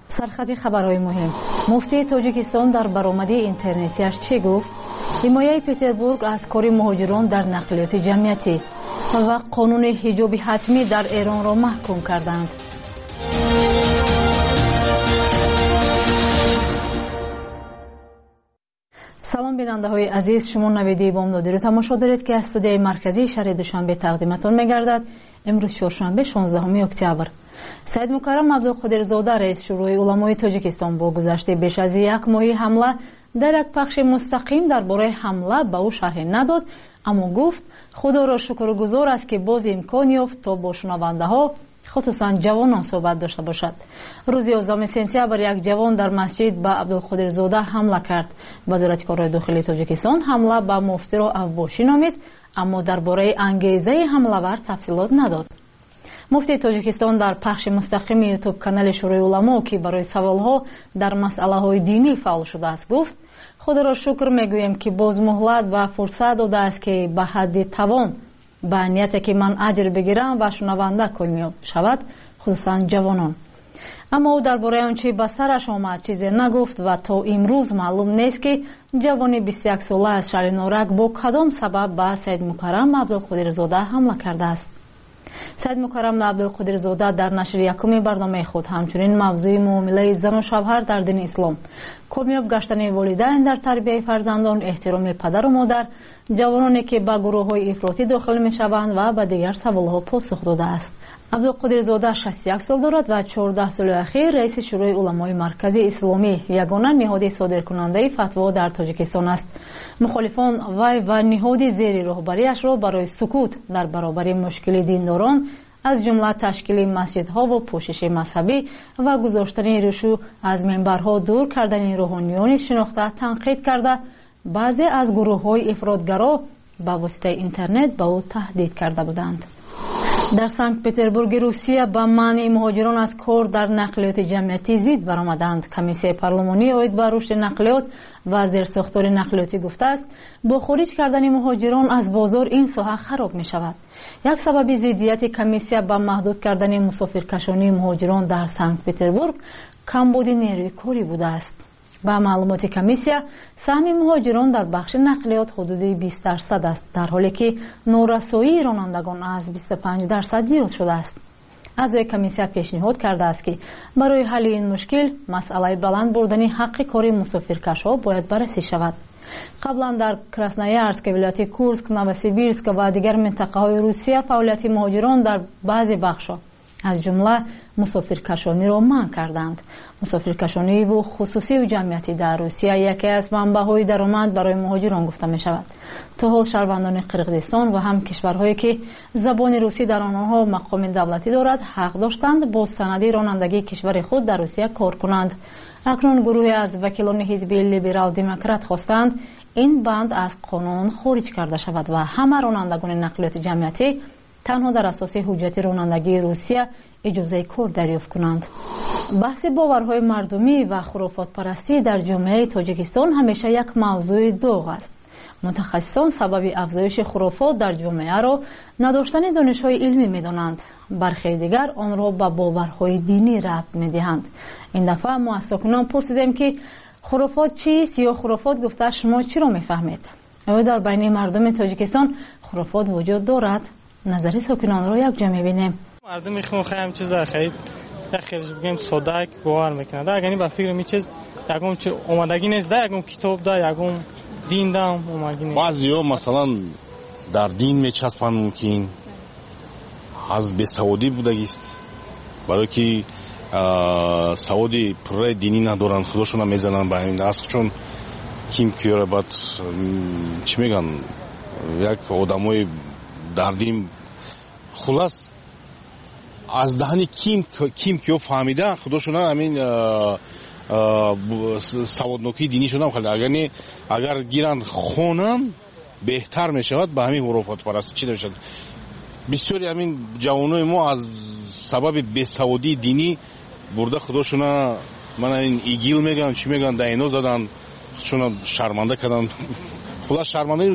سرخط خبرهای مهم. مفتی تاجیکستان در برآمده اینترنتیش چه گفت؟ حمایه پتربورگ از کار مهاجران در نقلیات جمعیتی و قانون حجاب حتمی در ایران را محکوم کردند. سلام بیننده های عزیز، شما نویدی بامدادی رو تماشا دارید که استودیوی مرکزی شهر دوشنبه تقدیمتان می‌گردد. امروز چهارشنبه 16 اکتبر. سید مکرم عبدالقادرزاده رئیس شورای علمای تاجیکستان با گذشته بیش از یک ماه حمله در یک پخش مستقیم درباره حمله به او شرح نداد، اما گفت خدا را شکرگزار است که باز امکان یافت تا با شنونده ها خصوصا جوانان صحبت داشته باشد. روز 11 سپتامبر یک جوان در مسجد به عبدالقادرزاده حمله کرد. وزارت کارهای داخلی تاجیکستان حمله به مفتی را اوباشی نامید، اما درباره انگیزه حمله‌ور تفصیلات نداد. مفتی تاجیکستان در پخش مستقیم یوتیوب کانال شورای علما که برای سوالها در مسئله‌های دینی فعال شده است گفت خدا را شکر میگویم که باز مهلت و فرصت داده است که به حد توان به نیتی که من اجر بگیرم و شنونده کامیاب شود، خصوصا جوانان. اما او درباره آنچه به سرش آمد چیزی نگفت و تا امروز معلوم نیست که جوانی 21 ساله از شهر نورک با کدام سبب به سید مکرم عبدالقادرزاده حمله کرده است. سید مکرم عبدالقادرزاده در نشر یکم برنامه خود همچنین موضوع معامله زن و شوهر در دین اسلام، کامیاب گشتن والدین در تربیت فرزندان، احترام پدر و مادر، جوانانی که به گروه‌های افراطی داخل می‌شوند و به دیگر سوال‌ها پاسخ داده است. عبدالقادرزاده 61 سال دارد و 14 سال اخیر رئیس شورای علمای مرکزی اسلامی، یگانه نهاد صادرکننده فتوا در تاجیکستان است. مخالفان وی و نهاد زیر رهبریش را برای سکوت در برابر مشکل دینداران از جمله تشکیل مسجدها و پوشش مذهبی و گذاشتن ریشو از منبرها دور کردن روحانیان شناخته تنقید کرده، بعضی از گروه‌های افراطگرا با واسطه اینترنت به او تهدید کرده بودند. در سنت پتربورگ روسیه به منع مهاجران از کار در نقلیات جمعیتی ضد برآمدند. کمیسیون پارلمانی اید به رشد نقلیات و زیرساختار نقلیاتی گفته است با خارج کردن مهاجران از بازار این ساحه خراب می شود. یک سبب ضدیت کمیسیون به محدود کردن مسافرکشانی مهاجران در سنت پتربورگ کمبود نیروی کاری بوده است. با معلومات کمیسیون سهم مهاجران در بخش نقلیات حدود 20% است، در حالی که نورسایی رانندگان از 25% زیاد شده است. اعضای کمیسیون پیشنهاد کرده است که برای حل این مشکل مسئله بلند بردن حق کاری مسافرکشها باید بررسی شود. قبلا در کراسنویارسک، ولایت کورسک، نووسیبیرسک و دیگر منطقه‌های روسیه فعالیت مهاجران در بعضی بخش‌ها از جمله مسافرکشانی را منع کردند. مسافرکشانی و خصوصی و جمعیتی در روسیه یکی از منبع‌های درآمد برای مهاجران گفته می شود. تا حال شهروندان قرقیزستان و هم کشورهایی که زبان روسی در آنها مقام دولتی دارد حق داشتند با سند رانندگی کشور خود در روسیه کار کنند. اکنون گروهی از وکیلان حزب لیبرال دموکرات خواستند این بند از قانون خارج کرده شود و همه رانندگان نقلیات جمعیتی تنها در اساس حجت رانندگی روسیه اجازه کار دریافت کنند. بحث باورهای مردمی و خرافات پرستی در جامعه تاجیکستان همیشه یک موضوع داغ است. متخصصان سبب افزایش خرافات در جامعه را نداشتن دانش‌های علمی می‌دانند. برخی دیگر آن را به باورهای دینی ربط می‌دهند. این دفعه ما از ساکنان پرسیدیم که خرافات چیست یا خرافات گفته شما چی را می‌فهمید؟ آیا در بین مردم تاجیکستان خرافات وجود دارد؟ نظر ساکنان را یک جا می‌بینیم. مردم میخوام خیلی چیز خرید خیلی بگیم ساده باور میکنه. در یعنی با فکر می چیز یکم چه اومدگی نیست، در یکم کتاب دا یکم دین دا اومدگی نیست. بعضیا مثلا در دین میچسبن ممکن از بیسوادی بودگیست، برای که سوادی پر دینی ندارن خودشون میزنن به همین دست، چون کیم کیاره بعد چی میگن یک آدمای در دین خلاص از دهنی کیم کیو فهمیده خودشون همین سوادنوکی دینی شدن خیلی اگر گیرن خونن بهتر میشود به همین خرافات پرستی چی نمیشد. بسیاری همین جوانای ما از سبب بیسوادی دینی برده خودشون من این ایگیل میگن چی میگن داینا زدن خودشون شرمنده کردن خلاص شرمنده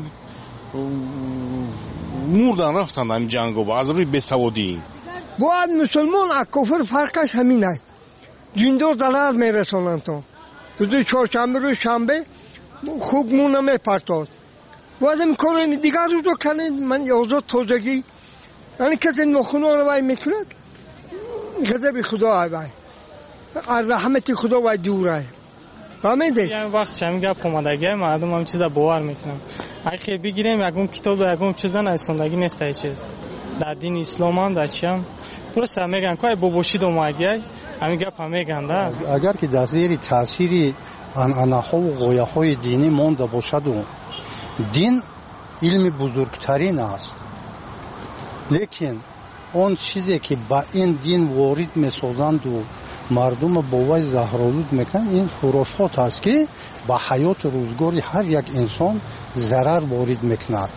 مردن رفتن همین جنگو با از روی بیسوادی. باید مسلمان از کافر فرقش همین است. دیندار دلار میرسونن تو روز چهارشنبه روز شنبه خوب مونه میپرتاد وادم کارن دیگر روز رو کنید من یازد تازگی یعنی کسی نخونه رو وای میکند غضب خدا وای از رحمت خدا وای دوره فهمیدی؟ یعنی وقت شمی گپ اومدگی مردم هم چیزا باور میکنم اگه بگیریم یکم کتاب و یکم چیزا نسوندگی نیست ای چیز در دین اسلام هم در چی هم درسته میگن که بابوشید اومدگی همین گپ هم میگن ده اگر که در زیر تاثیر عنعنه‌ها و غایه‌های دینی مانده باشد و دین علم بزرگترین است لیکن اون چیزی که با این دین وارد میسازند و مردم با وی زهرآلود میکنند این خرافات است که با حیات روزگار هر یک انسان ضرر وارد میکند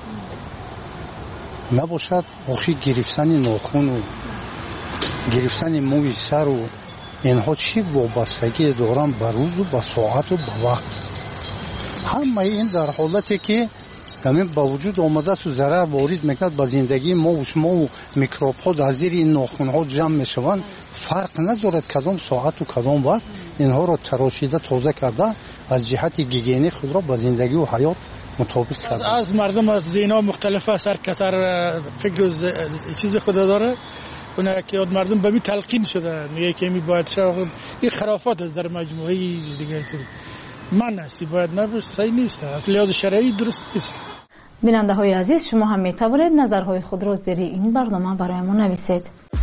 نباشد آخی گرفتن ناخن و گرفتن موی سر و اینها چی وابستگی دارند به روز و به ساعت و به وقت همه این در حالتی که همین با وجود آمده است و ضرر وارد میکند به زندگی ما و شما و میکروب ها در زیر این ناخن ها جمع میشوند فرق ندارد کدام ساعت و کدام وقت اینها را تراشیده تازه کرده از جهت گیگینی خود را به زندگی و حیات مطابق کرده از مردم از زینا مختلف است هر کس فکر و چیز خود داره اونه که مردم به می تلقین شده میگه که می باید شد این خرافات است در مجموعه دیگه تو من هستی باید نباشه صحیح نیست از لحاظ شرعی درست نیست. بیننده های عزیز شما هم می توانید نظرهای خود را زیر این برنامه برای ما نویسید.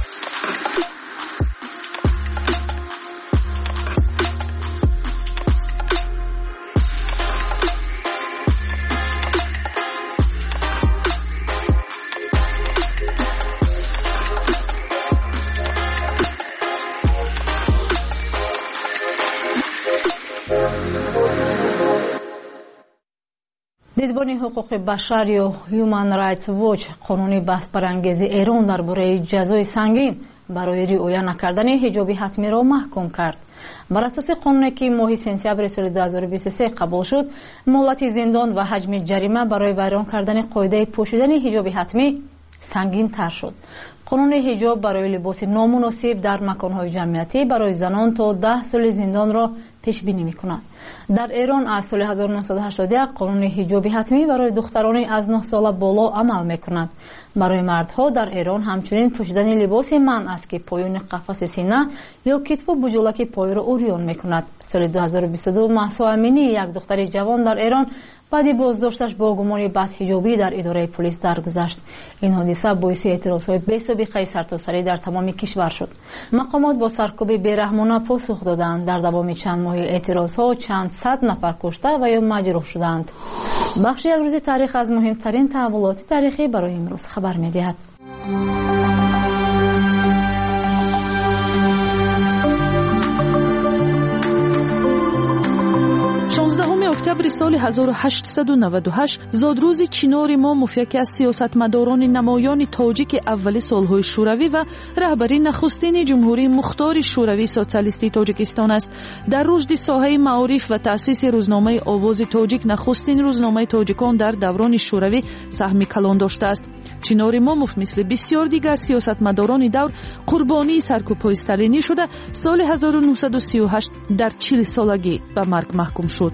دیدبان حقوق بشر یا Human Rights Watch قانون بحث برانگیز ایران درباره جزای سنگین برای رعایت نکردن حجاب حتمی را محکوم کرد. بر اساس قانونی که ماه سپتامبر سال 2023 قبول شد، مهلت زندان و حجم جریمه برای ویران کردن قاعده پوشیدن حجاب حتمی سنگین تر شد. قانون حجاب برای لباس نامناسب در مکان‌های جمعیتی برای زنان تا 10 سال زندان را پیش بینی می‌کند. در ایران از سال 1981 قانون حجاب حتمی برای دختران از 9 سال بالا عمل می‌کند. برای مردها در ایران همچنین پوشیدن لباس منع است که پایان قفس سینه یا کتف و بجولک پای را عریان می‌کند. سال 2022 مهسا امینی یک دختر جوان در ایران بعد بازداشتش با گمان بدحجابی در اداره پلیس درگذشت. این حادثه باعث اعتراض‌های بی‌سابقه سرتاسری در تمام کشور شد. مقامات با سرکوب بی‌رحمانه پاسخ دادند. در دوام چند ماه اعتراض‌ها چند صد نفر کشته و یا مجروح شدند. بخش یک روز تاریخ از مهمترین تحولات تاریخی برای امروز خبر می‌دهد. 16 اکتبر سال 1898 زادروز چینار ماموف یکی از سیاستمداران نمایان تاجیک اول سالهای شوروی و رهبری نخستین جمهوری مختار شوروی سوسیالیستی تاجیکستان است. در رشد ساحه معارف و تأسیس روزنامه آواز تاجیک نخستین روزنامه تاجیکان در دوران شوروی سهم کلان داشته است. چینار ماموف مثل بسیار دیگر سیاستمداران دور قربانی سرکوب‌های استالینی شده سال 1938 در 40 سالگی به مرگ محکوم شد.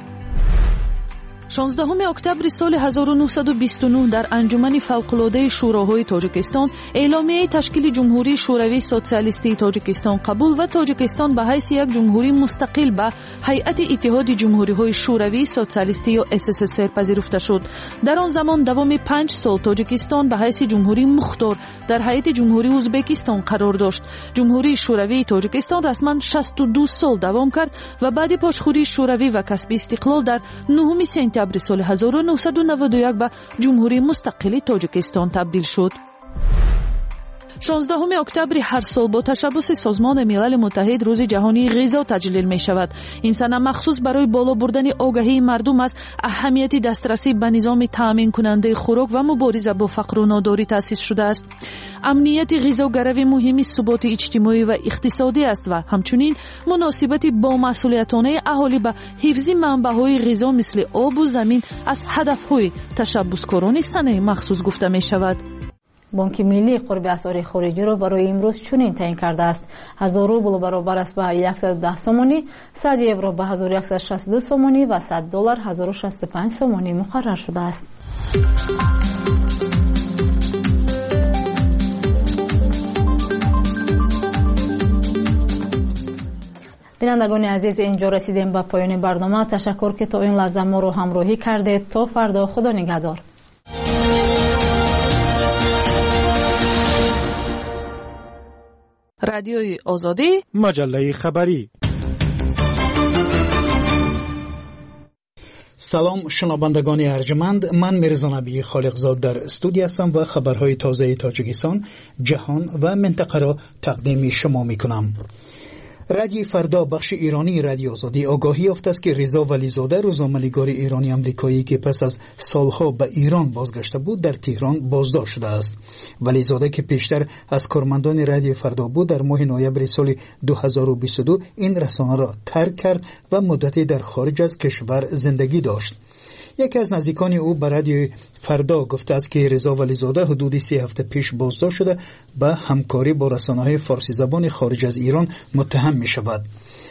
16 اکتبر سال 1929 در انجمن فوق‌العاده شوراهای تاجیکستان اعلامیه تشکیل جمهوری شوروی سوسیالیستی تاجیکستان قبول و تاجیکستان به حیث یک جمهوری مستقل به هیئت اتحاد جمهوری‌های شوروی سوسیالیستی یا SSSR پذیرفته شد. در آن زمان دوام 5 سال تاجیکستان به حیث جمهوری مختار در هیئت جمهوری ازبکستان قرار داشت. جمهوری شوروی تاجیکستان رسما 62 سال دوام کرد و بعد پاشخوری شوروی و کسب استقلال در 9 سپتامبر سال 1991 به جمهوری مستقل تاجیکستان تبدیل شد. 16 اکتبر هر سال با تشبث سازمان ملل متحد روز جهانی غذا تجلیل می شود. این سنه مخصوص برای بالا بردن آگاهی مردم از اهمیت دسترسی به نظام تامین کننده خوراک و مبارزه با فقر و ناداری تأسیس شده است. امنیت غذاگروی مهمی ثبات اجتماعی و اقتصادی است و همچنین مناسبت با مسئولیتانه اهالی به حفظ منبع‌های غذا مثل آب و زمین از هدف‌های تشبثکاران سنه مخصوص گفته می شود. بانک ملی قرب اسعار خارجی را برای امروز چنین تعیین کرده است: 1000 روبل برابر است به 110 سومانی، 100 یورو به 1162 سومانی و 100 دلار 1065 سومانی مقرر شده است. بینندگان عزیز، اینجا رسیدیم به پایان برنامه. تشکر که تا این لحظه ما رو همراهی کردید. تا فردا، خدا نگهدار. رادیوی آزادی، مجله خبری. سلام شنوندگان ارجمند، من میرزا نبی خالقزاد در استودیو هستم و خبرهای تازه تاجیکستان، جهان و منطقه را تقدیم شما میکنم. رادیو فردا بخش ایرانی رادیو آزادی آگاهی یافته است که رضا ولیزاده، روزنامه‌نگار ایرانی آمریکایی که پس از سالها به ایران بازگشته بود، در تهران بازداشت شده است. ولیزاده که پیشتر از کارمندان رادیو فردا بود، در ماه نوامبر سال 2022 این رسانه را ترک کرد و مدتی در خارج از کشور زندگی داشت. یکی از نزدیکان او به رادیو فردا گفته است که رضا ولیزاده حدود 3 هفته پیش بازداشت شده به همکاری با رسانه‌های فارسی زبان خارج از ایران متهم می شود.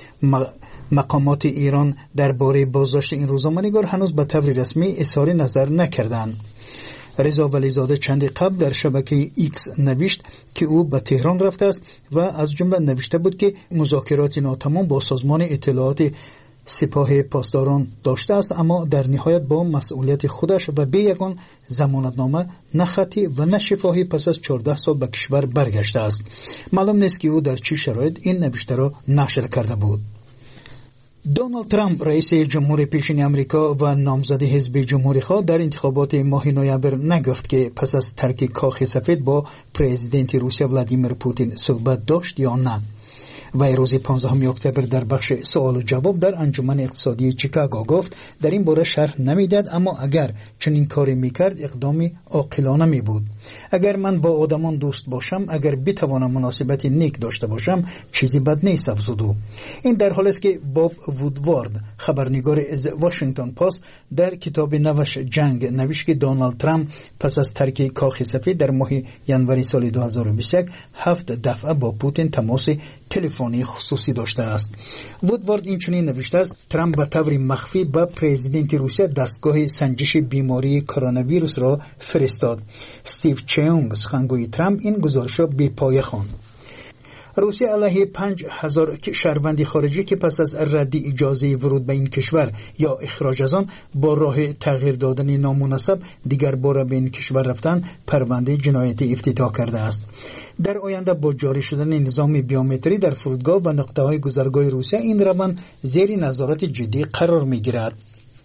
مقامات ایران درباره بازداشت این روزنامه‌نگار هنوز به طور رسمی اظهار نظر نکردند. رضا ولیزاده چندی قبل در شبکه ایکس نوشت که او به تهران رفته است و از جمله نوشته بود که مذاکرات ناتمام با سازمان اطلاعات سپاه پاسداران داشته است، اما در نهایت با مسئولیت خودش و به یگان ضمانتنامه نه خطی و نه شفاهی پس از 14 سال به کشور برگشته است. معلوم نیست که او در چه شرایط این نوشته را نشر کرده بود. دونالد ترامپ رئیس جمهور پیشین آمریکا و نامزد حزب جمهوری‌خواه در انتخابات ماه نوامبر نگفت که پس از ترک کاخ سفید با پرزیدنت روسیه ولادیمیر پوتین صحبت داشت یا نه. و روز 15 اکتبر در بخش سوال و جواب در انجمن اقتصادی چیکاگو گفت در این باره شرح نمیداد، اما اگر چنین کاری میکرد اقدامی عاقلانه می بود. اگر من با آدمان دوست باشم، اگر بتوانم مناسبت نیک داشته باشم، چیزی بد نیست افزود او. این در حالی است که باب وودوارد، خبرنگار از واشنگتن پست، در کتاب نوش جنگ نوشت که دونالد ترامپ پس از ترک کاخ سفید در ماه ژانویه سال 2021 7 دفعه با پوتین تماس تلفنی خصوصی داشته است. وودوارد این چنین نوشته است: ترامپ به طور مخفی به پرزیدنت روسیه دستگاه سنجش بیماری کرونا ویروس را فرستاد. استیو چیونگ، سخنگوی ترامپ، این گزارش را بی‌پایه خواند. روسیه علیه 5000 شهروند خارجی که پس از رد اجازه ورود به این کشور یا اخراج از آن با راه تغییر دادن نامناسب دیگر بار به این کشور رفتن پرونده جنایتی افتتاح کرده است. در آینده با جاری شدن نظام بیومتری در فرودگاه و نقطه‌های گذرگاه روسیه این روند زیر نظارت جدی قرار می‌گیرد.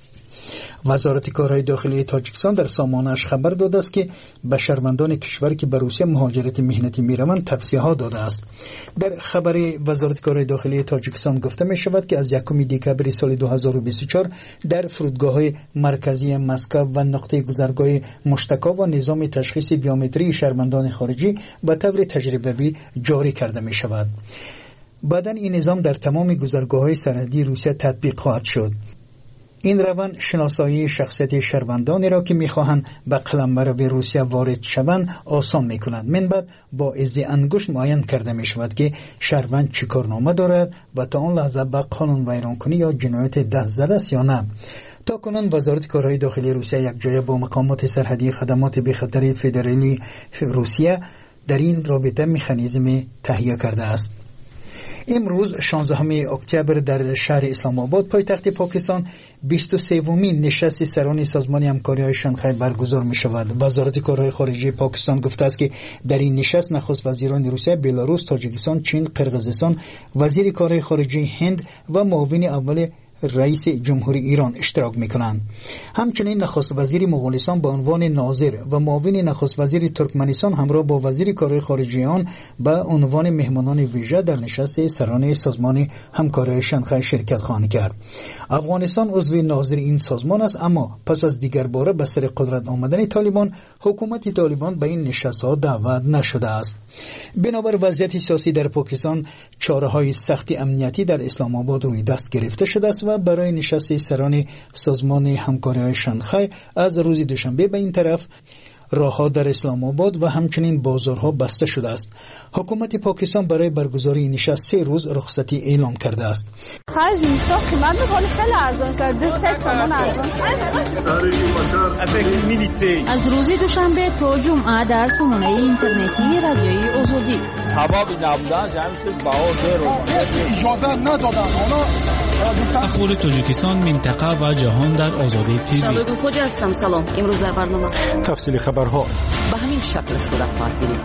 وزارت کارهای داخلی تاجیکستان در سامانه‌اش خبر داده است که به شهروندان کشور که به روسیه مهاجرت مهنتی می‌روند توصیه‌ها داده است. در خبر وزارت کارهای داخلی تاجیکستان گفته می‌شود که از 1 دکمبر سال 2024 در فرودگاه‌های مرکزی مسکو و نقطه گذرگاه مشتکا و نظام تشخیص بیومتری شهروندان خارجی به طور تجربوی جاری کرده می‌شود. بعداً این نظام در تمام گذرگاه‌های سرحدی روسیه تطبیق خواهد شد. این روند شناسایی شخصیت شهروندانی را که می‌خواهند به قلمرو روسیه وارد شوند آسان می‌کند. من بعد با عض انگشت معین کرده می‌شود که شهروند چه کارنامه دارد و تا آن لحظه به قانون ویرانکنی یا جنایت دست زده است یا نه. تا کنون وزارت کارهای داخلی روسیه یک جایه با مقامات سرحدی خدمات بی‌خطری فدرالی روسیه در این رابطه مکانیزم تهیه کرده است. امروز 16 اکتبر در شهر اسلام آباد پایتخت پاکستان 23مین نشست سران سازمان همکاری‌های شانگهای برگزار می‌شود. وزارت کارهای خارجه پاکستان گفته است که در این نشست نخست وزیران روسیه، بلاروس، تاجیکستان، چین، قرقیزستان، وزیر کارهای خارجه هند و معاون اول رئیس جمهوری ایران اشتراک میکنند. همچنین نخست وزیر مغولستان به عنوان ناظر و معاون نخست وزیر ترکمنستان همراه با وزیر کارهای خارجه آن به عنوان مهمانان ویژه در نشست سران سازمان همکاری شانگهای شرکت خواهند کرد. افغانستان عضو ناظر این سازمان است، اما پس از دیگر باره به سر قدرت آمدن طالبان، حکومت طالبان به این نشست‌ها دعوت نشده است. بنابر وضعیت سیاسی در پاکستان، چاره‌های سخت امنیتی در اسلام آباد روی دست گرفته شده است و برای نشست سران سازمان همکاری شانگهای از روز دوشنبه به این طرف راهها در اسلام آباد و همچنین بازارها بسته شده است. حکومت پاکستان برای برگزاری این نشست 3 روز رخصتی اعلام کرده است. از روز دوشنبه تا جمعه در سامانه اینترنتی رادیوی آزادی اجازه ندادن اخبار تاجیکستان، منطقه و جهان در آزادی تیوی. شبکه خوجا هستم. سلام. امروز در برنامه تفصیل خبرها به همین شکل صورت خواهد گرفت.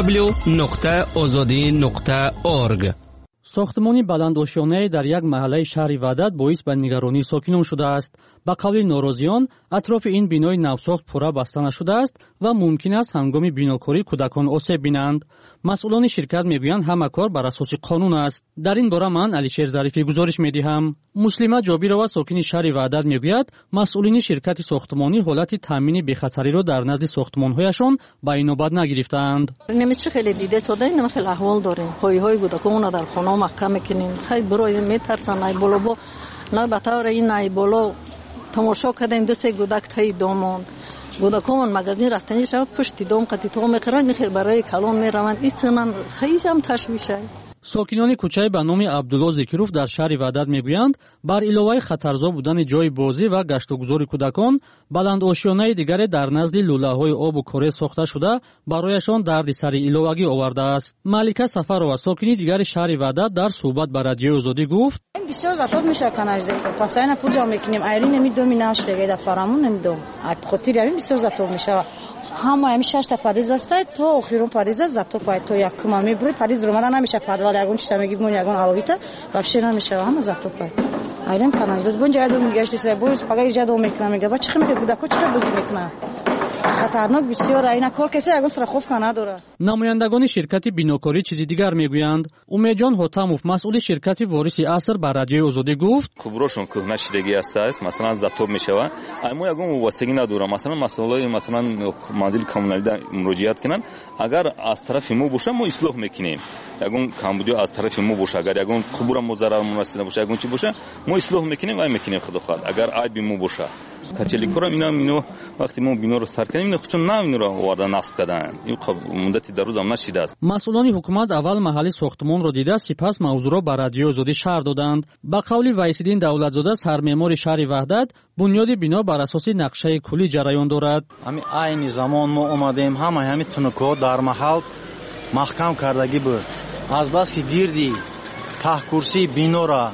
www.azadi.org. ساختمانی بلندآشیانه در یک محله شهر وحدت باعث به نگرانی ساکنان شده است. به قول ناراضیان، اطراف این بینای نوساخت پورا بسته نشده است و ممکن است هنگام بیناکاری کودکان آسیب بینند. مسئولان شرکت میگویند همه کار بر اساس قانون است. در این باره من علیشیر ظریفی گزارش میدهم. مسلمه جابیرова ساکن شهر وحدت میگوید مسئولین شرکت ساختمانی حالت تامین بی‌خطری را در نزد ساختمان‌هایشان به اینوبت نگرفتند. نمیشه خیلی دیده شده، این خیلی احوال داریم. های کودکان در خانه محکم میکنیم. خیلی برای میترسن ای بالا با نه به طور این ای بالا تماشا کردیم دو سه کودک تای دامون کودکان مغازین رفتنی شد پشت دام قطی تو میخرن خیر برای کلام میروند. این من خیلی هم تشویشه. ساکنان کوچه به نام عبدالله ذکیروف در شهر وحدت میگویند بر علاوه خطرزا بودن جای بازی و گشت و گذار کودکان، بلندآشیانه دیگر در نزد لوله‌های آب و کره ساخته شده برایشان دردسر علاوگی آورده است. ملکه سفرова ساکنی دیگر شهر وحدت در صحبت با رادیو آزادی گفت: بسیار زیاد میشه کانالیزاسیون پاساینا پوجا میکنیم ایرین نمیدومی ناشته گفت فرامون نمیدوم خاطر یارین بسیار زیاد میشه. همه همیشه تا پاریز است تو آخرون پاریز است تو پای تو یک کم میبری پاریز رو مدن نمیشه پادوال یگون چتا میگی مون یگون آلویت کارش نمیشه همه زاتو پای ایران کانالیزاسیون بونجا دو میگشت سه بویس پگای جادو میکنه میگه با چخ میگه کودکو چخ بزرگ میکنه خطرناک بسیار اینا کار کسی یگون страховка نداره. نمایندگان شرکت بیناکاری چیزی دیگر میگویند. امیدجان حاتموف مسئول شرکت وارث عصر بر رادیو آزادی گفت: خبرشون کهنه شدگی است مثلا زاتوب میشوه اما یگون واسطگی نداره مثلا مسئولای مثلا منزل کمونالی مراجعت کنن اگر از طرف ما باشه ما اصلاح میکنیم یگون کمبودی از طرف ما باشه اگر یگون خبر مضرر مناسب باشه یگون چی باشه ما اصلاح میکنیم و میکنیم خدا خواهد اگر عیب ما باشه کچلی کورا اینا وقتی ما بینو رو سر کنیم اینا خودشون اینو رو وارد نصب کردن این مدتی در روز هم نشیده است. مسئولان حکومت اول محل ساختمان را دیده سپس موضوع را بر رادیو آزادی شرح دادند. با قول ویس‌الدین دولتزاده سرمعمار شهر وحدت بنیاد بنا بر اساس نقشه کلی جریان دارد. همین عین زمان ما اومدیم همین تنکو در محل محکم کردگی بود از بس که گیردی ته کرسی بنا را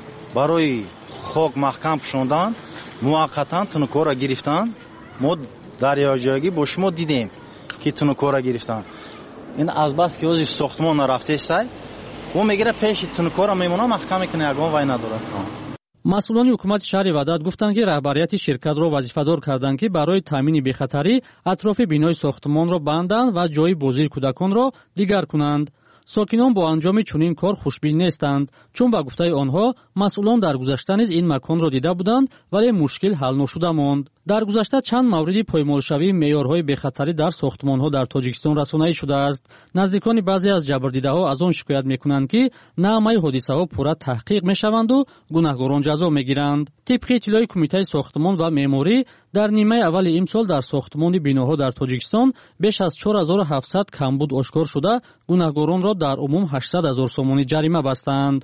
برای خاک محکم پوشاندن موقتا تنکو را گرفتن. ما دریاجویی با شما دیدیم که تنکو را گرفتن. این از بس که از ساختمان رفته است و میگیره پیش تنکو را میمونه محکم میکنه یگان وای نداره. مسئولان حکومت شهر وحدت گفتند که رهبریت شرکت را وظیفه‌دار کردند که برای تامین بی‌خطری اطراف بینای ساختمان را بندند و جای بازی کودکان را دیگر کنند. ساکنان با انجام چنین کار خوشبین نیستند چون با گفته آنها مسئولان در گذشته نیز این مکان را دیده بودند ولی مشکل حل نشده ماند. در گذشته چند مورد پایمالشوی معیارهای بی‌خطری در ساختمان‌ها در تاجیکستان رسانه‌ای شده است. نزدیکان بعضی از جبردیده‌ها از آن شکایت می‌کنند که نامه حادثه‌ها پورا تحقیق می‌شوند و گناهکاران جزا می‌گیرند. طبق اطلاع کمیته ساختمان و معماری در نیمه اول امسال در ساختمان بیناها در تاجیکستان بیش از 4700 کمبود آشکار شده گناهکاران را در عموم 800,000 سومانی جریمه بستند.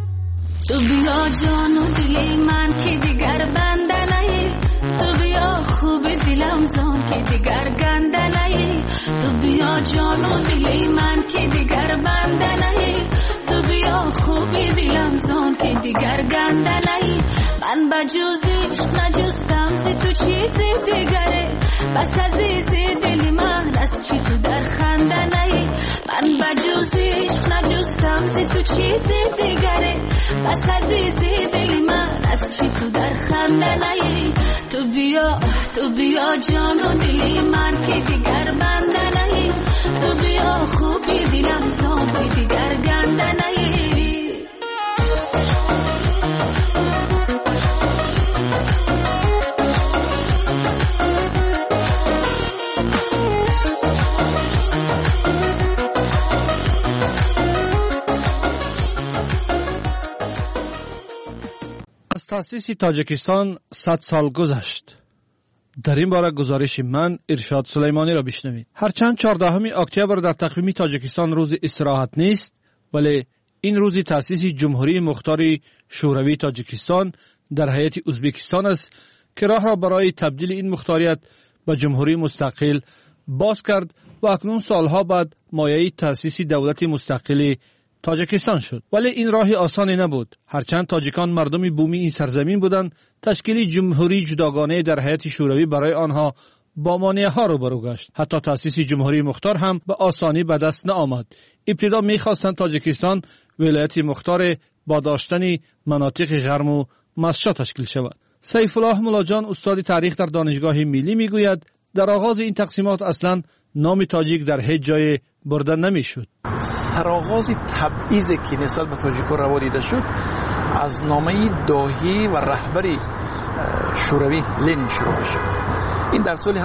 تو بیا جان و دل من که دیگر بنده نهی تو بیا خوب دلم زان که دیگر گنده نهی تو بیا جان و دل من که دیگر بنده نهی تو بیا خوب دلم زان که دیگر گنده نهی من بجوزیش نجستم زی تو چیزی دیگره بس عزیزی دل من از چی تو در خنده نهی من بجوزیش نجستم زی تو چیزی دیگره بس عزیزی دل من از چی تو در خنده نهی تو بیا جان و دل من که دیگر بنده نهی تو بیا خوبی دلم زان که دیگر گنده نهی از تأسیس تاجیکستان 100 سال گذشت. در این باره گزارش من ارشاد سلیمانی را بشنوید. هرچند 14 اکتبر در تقویم تاجیکستان روز استراحت نیست، ولی این روز تأسیس جمهوری مختار شوروی تاجیکستان در هیئت ازبکستان است که راه را برای تبدیل این مختاریت به جمهوری مستقل باز کرد و اکنون سالها بعد مایه تأسیس دولت مستقل تاجیکستان شد. ولی این راه آسانی نبود. هرچند تاجیکان مردم بومی این سرزمین بودند، تشکیل جمهوری جداگانه در هیئت شوروی برای آنها با مانع‌ها روبرو گشت. حتی تأسیس جمهوری مختار هم به آسانی به دست نآمد. ابتدا می‌خواستند تاجیکستان ولایت مختار با داشتن مناطق گرم و مسشا تشکیل شود. سیف الله ملاجان استاد تاریخ در دانشگاه ملی میگوید در آغاز این تقسیمات اصلا نام تاجیک در هیچ جای برده نمیشد. سرآغاز تبعیضی که نسبت به تاجیک‌ها روا دیده شد از نامه داهی و رهبری شوروی لنین شروع میشه. این در سال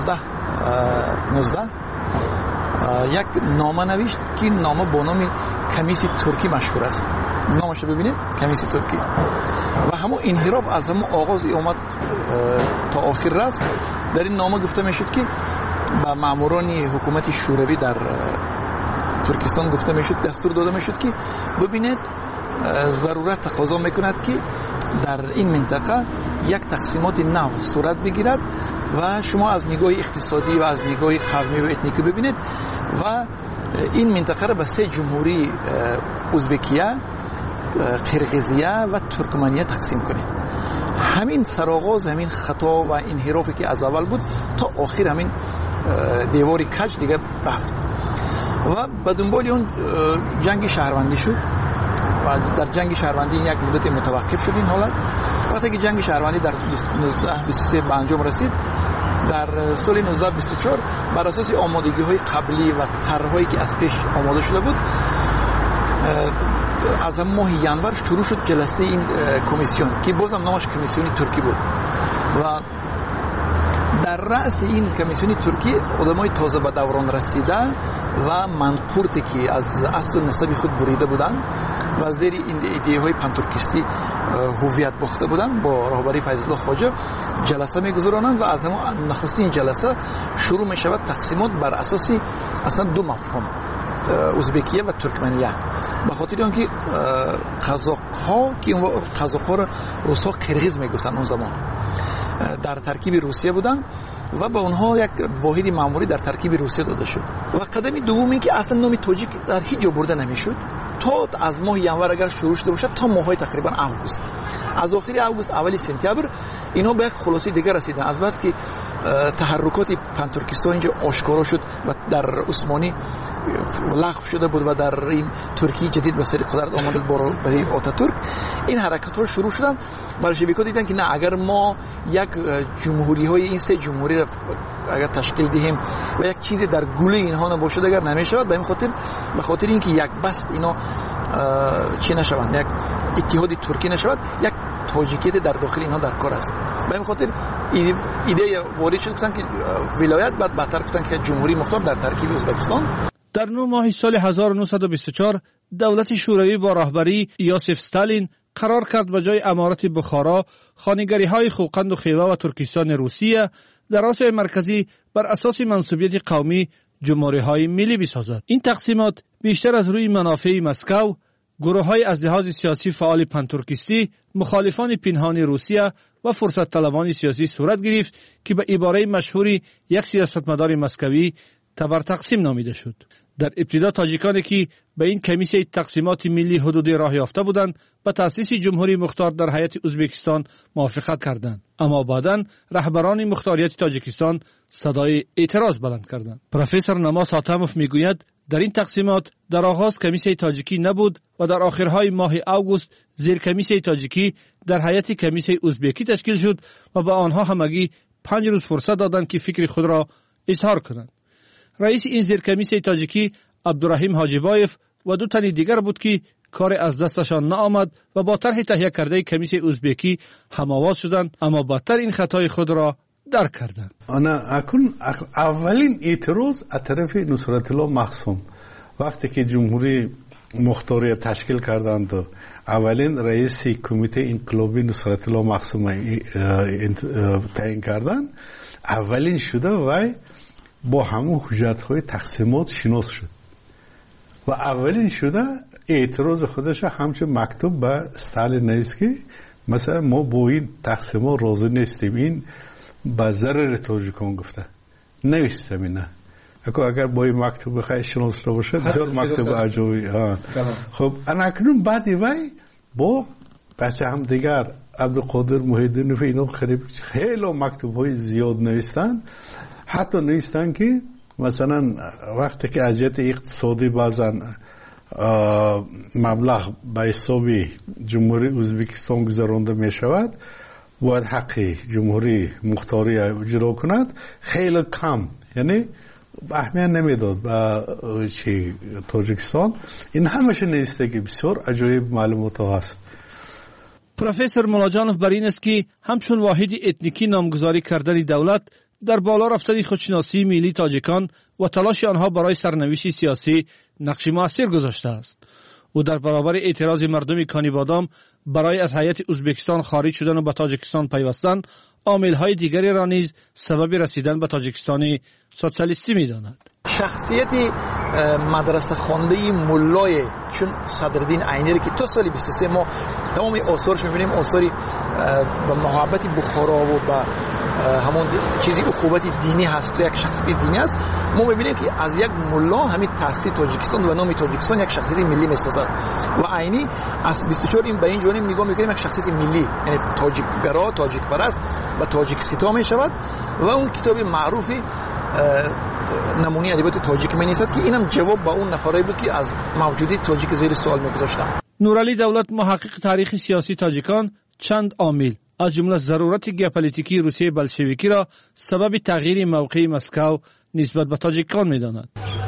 19 یک نامه نوشت که نامه با نام کمیسی ترکی مشهور است. نامش رو ببینید، کمیسی ترکی. و همون انحراف از همون آغاز اومد تا آخر رفت. در این نامه گفته میشد که به ماموران حکومت شوروی در ترکستان گفته میشد، دستور داده میشد که ببینید ضرورت تقاضا میکند که در این منطقه یک تقسیمات نو صورت بگیرد و شما از نگاه اقتصادی و از نگاه قومی و اتنیکی ببینید و این منطقه را به 3 جمهوری ازبکیه، قرقیزیه و ترکمنیه تقسیم کنید. همین سرآغاز همین خطا و انحرافی که از اول بود تا آخر همین دیواری کج دیگه رفت و به دنبال اون جنگ شهروندی شد و در جنگ شهروندی یک مدت متوقف شد این حالت. وقتی که جنگ شهروندی در 1923 به انجام رسید، در سال 1924 بر اساس آمادگی‌های قبلی و طرح‌هایی که از پیش آماده شده بود از ماه ینور شروع شد جلسه این کمیسیون که بازم نامش کمیسیون ترکی بود و در رأس این کمیسیون ترکی آدمای تازه به دوران رسیده و منقورتی که از اصل و نسب خود بریده بودند و زیر این ایده‌های پانترکیستی هویت باخته بودند با رهبری فیض‌الله خواجه جلسه می‌گذرانند و از همون نخستین جلسه شروع می‌شود تقسیمات بر اساس اصلا 2 مفهوم، ازبکیه و ترکمنیه. به خاطر اینکه قزاق‌ها که اون قزاق‌ها رو روس‌ها قرقیز میگفتن اون زمان در ترکیب روسیه بودن و به اونها یک واحد مأموری در ترکیب روسیه داده شد. و قدم دومی که اصلا نام تاجیک در هیچ جا برده نمیشد تا از ماه ینور اگر شروع شده باشد تا ماهای تقریبا اوگوست، از آخر اوگوست اولی سپتامبر اینها به یک خلاصه دیگر رسیدن. از بعد که تحرکات پانترکیستان اینجا آشکارا شد و در عثمانی لغو شده بود و در این ترکی جدید به سر قدرت آمد برای آتاتورک، این حرکات ها شروع شدن. بلشویک‌ها دیدن که نه، اگر ما یک جمهوری های این 3 جمهوری را اگر تشکیل دهیم و یک چیزی در گوله اینها نباشد اگر نمیشود، به خاطر اینکه یک بست اینا چی نشوند، یک اتحاد ترکی نشود، یک تاجیکیت در داخل اینها در کار است. به این خاطر ایده وارد شد که ولایت بعد بهتر گفتن که جمهوری مختار در ترکیب ازبکستان. در 9 ماه سال 1924 دولت شوروی با رهبری یوسف استالین قرار کرد به جای امارت بخارا خانگری‌های خوقند و خیوه و ترکستان روسیه در آسیای مرکزی بر اساس منسوبیت قومی جمهوری‌های ملی بسازد. این تقسیمات بیشتر از روی منافع مسکو، گروه‌های از لحاظ سیاسی فعال پانترکیستی، مخالفان پنهان روسیه و فرصت طلبان سیاسی صورت گرفت که به عباره مشهوری یک سیاستمدار مسکوی تبر تقسیم نامیده شد. در ابتدا تاجیکانی که به این کمیسیون تقسیمات ملی حدودی راه یافته بودند به تأسیس جمهوری مختار در هیئت ازبکستان موافقت کردند، اما بعداً رهبران مختاریت تاجیکستان صدای اعتراض بلند کردند. پروفسور نماس حاتموف میگوید در این تقسیمات در آغاز کمیسیون تاجیکی نبود و در آخرهای ماه اوگوست زیر کمیسیون تاجیکی در هیئت کمیسیون ازبکی تشکیل شد و به آنها همگی 5 روز فرصت دادند که فکر خود را اظهار کنند. رئیس این زیر کمیسیون تاجیکی عبدالرحیم حاجیبایف و 2 تن دیگر بود که کار از دستشان نآمد و با طرح تهیه کرده کمیسیون ازبکی هم‌آواز شدند، اما بدتر این خطای خود را درک کردند. اولین اعتراض از طرف نصرت الله مخصوم وقتی که جمهوری مختاری تشکیل کردند و اولین رئیس کمیته انقلابی نصرت الله مخصوم تعیین کردند، اولین شده وای با همون حجت‌های تقسیمات شناس شد و اولین شده اعتراض خودش همچون مکتوب به استالین نوشت که مثلا ما با این تقسیمات راضی نیستیم، این به ضرر تاجیکان گفته نوشتم اینا. اگر با این مکتوب بخواه شناسته باشه بسیار مکتوب عجوبی. خب اکنون بعد وای با پس هم دیگر عبدالقادر محیدینوف اینا خیلی مکتوب های زیاد نوشتن، حتی نوشتن که مثلا وقتی که وضعیت اقتصادی بعضن مبلغ به حساب جمهوری ازبکستان گذرانده می شود باید حق جمهوری مختاری اجرا کند، خیلی کم، یعنی اهمیت نمیداد به تاجیکستان. این همش نیسته که بسیار عجایب معلومات هست. پروفسور مولاجانوف بر این است که همچون واحد اتنیکی نامگذاری کردن دولت در بالا رفتن خودشناسی ملی تاجیکان و تلاش آنها برای سرنوشت سیاسی نقش مؤثر گذاشته است. او در برابر اعتراض مردم کانیبادام برای از هیئت ازبکستان خارج شدن و به تاجیکستان پیوستن عامل‌های دیگری را نیز سبب رسیدن به تاجیکستان سوسیالیستی می‌داند. شخصیت مدرسه خوانده مولای چون صدرالدین عینی که تا سال 23 ما تمام آثارش می‌بینیم، آثاری با محبت بخارا و با همون چیزی اخوت دینی هست، تو یک شخصیت دینی است. ما می‌بینیم که از یک مولا همین تأسیس تاجیکستان و نام تاجیکستان یک شخصیت ملی می‌سازد و عینی از 24 این به این جانب نگاه می‌کنیم یک شخصیت ملی، یعنی تاجیک گرا، تاجیک پرست و تاجیک ستا می‌شود. و اون کتاب معروفی نمونه ادبیات تاجیک می‌نویسد که اینم جواب به اون نفرایی بود که از موجودیت تاجیک زیر سوال می‌گذاشتن. نورعلی دولت محقق تاریخ سیاسی تاجیکان چند عامل از جمله ضرورت ژئوپلیتیکی روسیه بلشویکی را سبب تغییر موقع مسکو نسبت به تاجیکان می‌داند.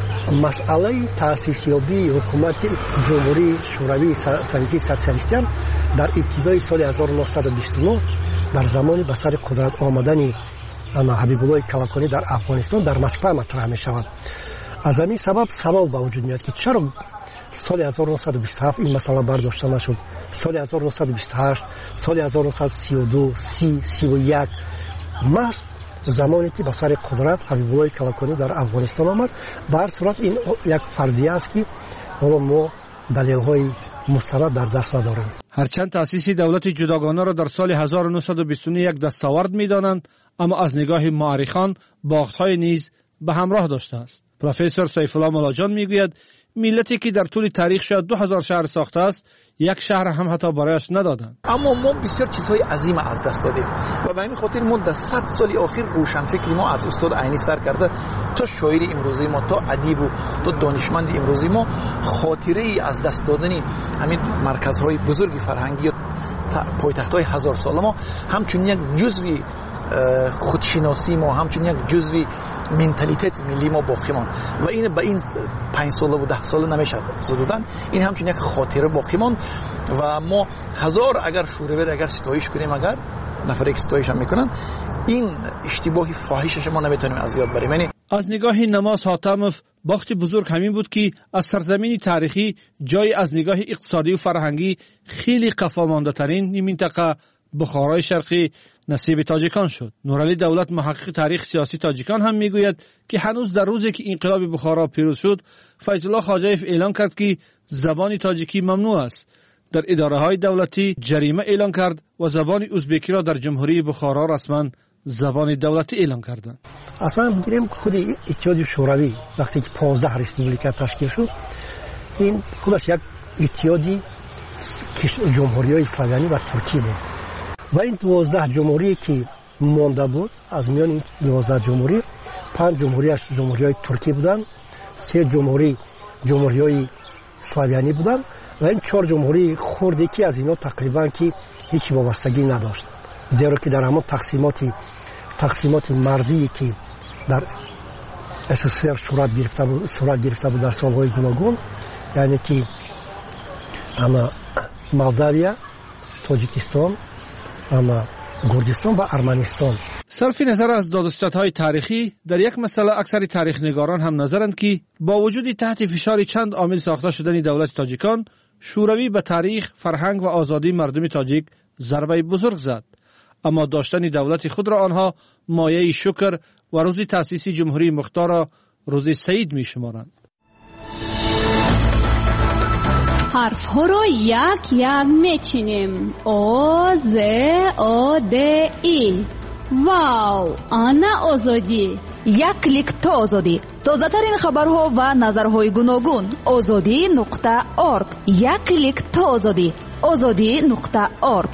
مسئله تأسیس یابی حکومت جمهوری شوروی سوویتی سوسیالیستی در ابتدای سال 1929 در زمان به سر قدرت آمدن حبیب الله کلکانی در افغانستان در مسکو مطرح می شود. از همین سبب سوال به وجود میاد که چرا سال 1927 این مسئله برداشته نشد، سال 1928، سال 1932، 30، 31 محض زمانی که به سر قدرت حبیب الله کلکانی در افغانستان آمد. به هر صورت این یک فرضیه است که ما دلیل‌های مستند در دست نداریم. هرچند تأسیس دولت جداگانه را در سال 1929 یک دستاورد می‌دانند، اما از نگاه مورخان باخت‌های نیز به همراه داشته است. پروفسور سیف الله مولاجان میگوید ملتی که در طول تاریخ شاید 2000 شهر ساخته است، یک شهر هم حتی برایش ندادند. اما ما بسیار چیزهای عظیم از دست دادیم و به همین خاطر ما در 100 سال اخیر روشنفکری ما از استاد عینی سر کرده تا شاعر امروزی ما، تا ادیب و تا دانشمند امروزی ما خاطره ای از دست دادن همین مرکزهای بزرگ فرهنگی و پایتخت‌های هزار ساله ما همچون یک جزوی خودشناسی ما، همچون یک جزوی منتالیتت ملی ما باقی ماند و این به این 5 ساله و 10 ساله نمیشه زدودن. این همچون یک خاطره باقی ماند و ما هزار اگر شورور اگر ستایش کنیم، اگر نفر یک ستایش هم میکنن، این اشتباهی فاحشش ما نمیتونیم از یاد بریم. یعنی از نگاه نماز حاتموف باخت بزرگ همین بود که از سرزمین تاریخی جای از نگاه اقتصادی و فرهنگی خیلی قفا مانده ترین این منطقه بخارای شرقی نصیب تاجیکان شد. نورعلی دولت محقق تاریخ سیاسی تاجیکان هم میگوید که هنوز در روزی که انقلاب بخارا پیروز شد، فیض الله خواجه‌ایف اعلان کرد که زبان تاجیکی ممنوع است. در اداره‌های دولتی جریمه اعلان کرد و زبان ازبکی را در جمهوری بخارا رسما زبان دولتی اعلام کردند. اصلا بگیریم خود اتحاد شوروی وقتی که 15 ریسپوبلیکا تشکیل شد، این خودش یک اتحادی جمهوری‌های اسلامی و ترکی بود و این 12 جمهوری که مانده بود، از میان این 12 جمهوری 5 جمهوریش جمهوری‌های ترکی بودند، 3 جمهوری جمهوری‌های اسلامی بودند و این 4 جمهوری خردی که از اینا تقریبا که هیچ وابستگی نداشت، زیرا که در همون تقسیمات مرزی که در SSR صورت گرفته بود در سالهای گوناگون، یعنی که اما مولداویا، تاجیکستان، اما گرجستان و ارمنستان. صرف نظر از دادستادهای تاریخی، در یک مسئله اکثر تاریخ نگاران هم نظرند که با وجود تحت فشار چند عامل ساخته شدن دولت تاجیکان، شوروی به تاریخ، فرهنگ و آزادی مردم تاجیک ضربه بزرگ زد. اما داشتن دولت خود را آنها مایه شکر و روز تأسیس جمهوری مختار را روز سعید می شمارند. حرف ها را یک یک میچینیم. او ز او د ای. واو، آنا آزادی. یک کلیک تا آزادی. تازه ترین خبرها و نظرهای گوناگون. azadi.org. یک کلیک تا آزادی. azadi.org.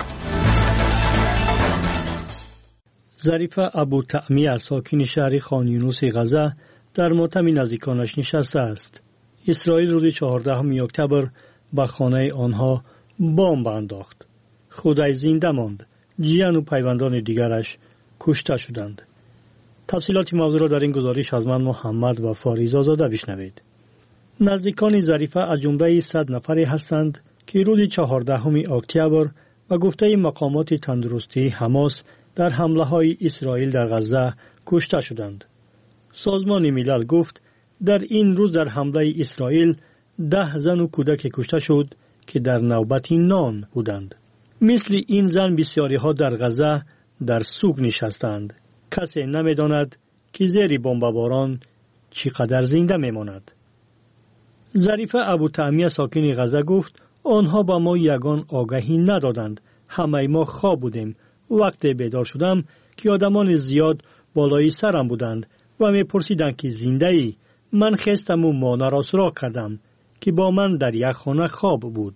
ظریفه ابوطعمیه ساکن شهر خان یونس غزه در ماتم نزدیکانش نشسته است. اسرائیل روز 14 اکتبر به خانه آنها بمب انداخت. خودش زنده ماند. جیان و پیوندان دیگرش کشته شدند. تفصیلات موضوع را در این گزارش از من محمد و فاریز آزاده بشنوید. نزدیکان ظریفه از جمله 100 نفری هستند که روز 14 اکتبر و گفته مقامات تندرستی حماس در حمله های اسرائیل در غزه کشته شدند. سازمان ملل گفت در این روز در حمله اسرائیل 10 زن و کودک کشته شد که در نوبت نان بودند. مثل این زن بسیاری ها در غزه در سوق نشستند. کسی نمیداند که زیر بمباران چقدر زنده میماند. ظریفه ابوطعمیه ساکن غزه گفت آنها با ما یگان آگاهی ندادند. همه ما خواب بودیم. وقتی بیدار شدم که آدمان زیاد بالای سرم بودند و میپرسیدند که زنده ای. من خستم و مانه را سراغ کردم که با من در یک خانه خواب بود.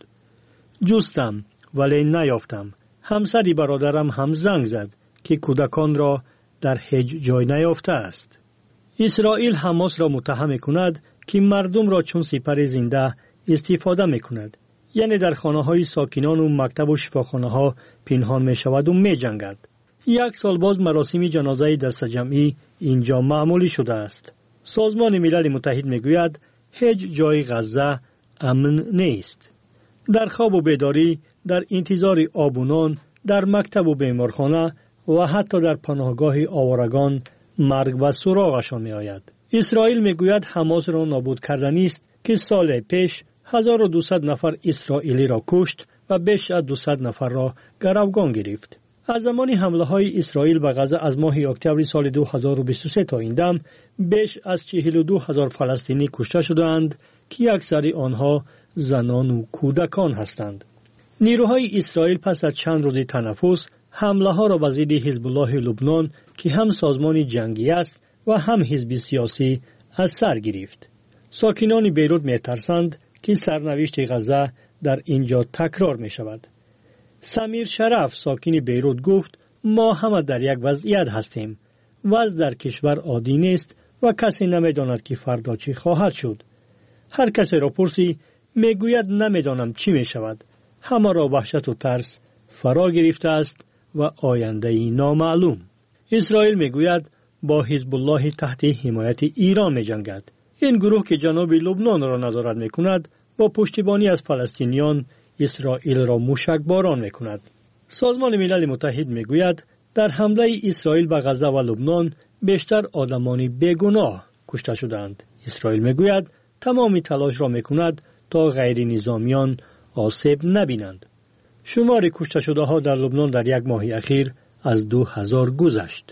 جستم ولی نیافتم. همسری برادرم هم زنگ زد که کودکان را در هیچ جای نیافته است. اسرائیل حماس را متهم می‌کند که مردم را چون سپر زنده استفاده می‌کند. یعنی در خانه‌های ساکنان و مکتب و شفاخانه‌ها پنهان می‌شود و می‌جنگد. 1 سال باز مراسم جنازه دست جمعی اینجا معمولی شده است. سازمان ملل متحد می‌گوید هیچ جای غزه امن نیست. در خواب و بیداری، در انتظار آب و نان، در مکتب و بیمارخانه و حتی در پناهگاه آوارگان مرگ و سراغشان می آید. اسرائیل می گوید حماس را نابود کردنی است که سال پیش 1200 نفر اسرائیلی را کشت و بیش از 200 نفر را گروگان گرفت. از زمان حمله های اسرائیل به غزه از ماه اکتبر سال 2023 تا این دم بیش از 42,000 فلسطینی کشته شدند که اکثر آنها زنان و کودکان هستند. نیروهای اسرائیل پس از چند روز تنفس حمله ها را به ضد حزب الله لبنان که هم سازمان جنگی است و هم حزب سیاسی از سر گرفت. ساکنان بیروت می ترسند که سرنوشت غزه در اینجا تکرار می شود. سمیر شرف ساکن بیروت گفت ما همه در یک وضعیت هستیم. وضع در کشور عادی نیست و کسی نمی داند که فردا چی خواهد شد. هر کسی را پرسی می گوید نمی دانم چی می شود. همه را وحشت و ترس فرا گرفته است و آینده نامعلوم. اسرائیل می گوید با حزب الله تحت حمایت ایران می جنگد. این گروه که جنوب لبنان را نظارت می کند با پشتیبانی از فلسطینیان اسرائیل را موشک باران می کند. سازمان ملل متحد می گوید در حمله اسرائیل به غزه و لبنان بیشتر آدمان بیگناه کشته شدند. اسرائیل می گوید تمام تلاش را می کند تا غیر نظامیان آسیب نبینند. شمار کشته شده ها در لبنان در یک ماه اخیر از 2000 گذشت.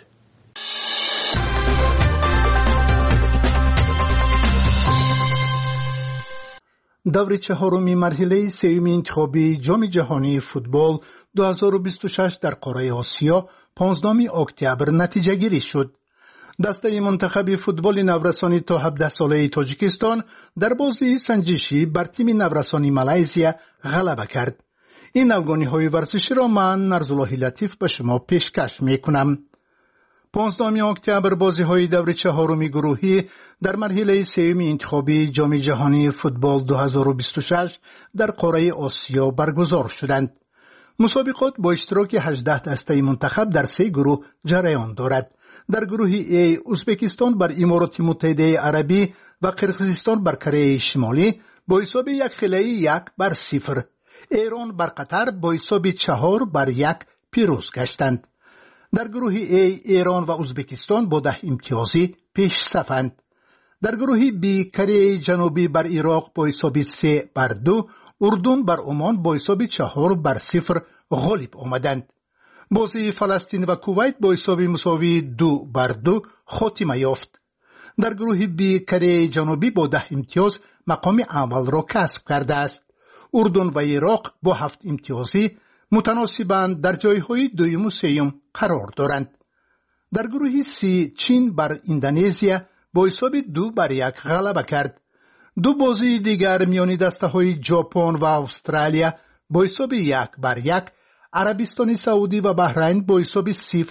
دور چهارمی مرحله سوم انتخابی جام جهانی فوتبال 2026 در قاره آسیا 15 اکتبر نتیجه گیری شد. دسته منتخب فوتبال نورسانی تا 17 ساله تاجیکستان در بازی سنجشی بر تیم نورسانی مالزیا غلبه کرد. این افغانی ورزشی را من نرزالله لطیف به شما پیشکش می کنم. 15 اکتبر بازی های دور چهارمی گروهی در مرحله سوم انتخابی جام جهانی فوتبال 2026 در قاره آسیا برگزار شدند. مسابقات با اشتراک 18 دسته منتخب در 3 گروه جریان دارد. در گروه A ازبکستان بر امارات متحده عربی و قرقیزستان بر کره شمالی با حساب 1-0. ایران بر قطر با حساب 4-1 پیروز گشتند. در گروه A ایران و ازبکستان با 10 امتیازی پیش صفند. در گروه B کره جنوبی بر عراق با حساب 3-2، اردن بر عمان با حساب 4-0 غالب آمدند. بازی فلسطین و کویت با حساب مساوی 2-2 خاتمه یافت. در گروه بی کره جنوبی با 10 امتیاز مقام اول را کسب کرده است. اردن و عراق با 7 امتیازی متناسباً در جایهای دوم و سوم قرار دارند. در گروه سی چین بر اندونزیا با حساب 2-1 غلبه کرد. دو بازی دیگر میان دسته‌های ژاپن و استرالیا با حساب 1-1، عربستان سعودی و بحرین با حساب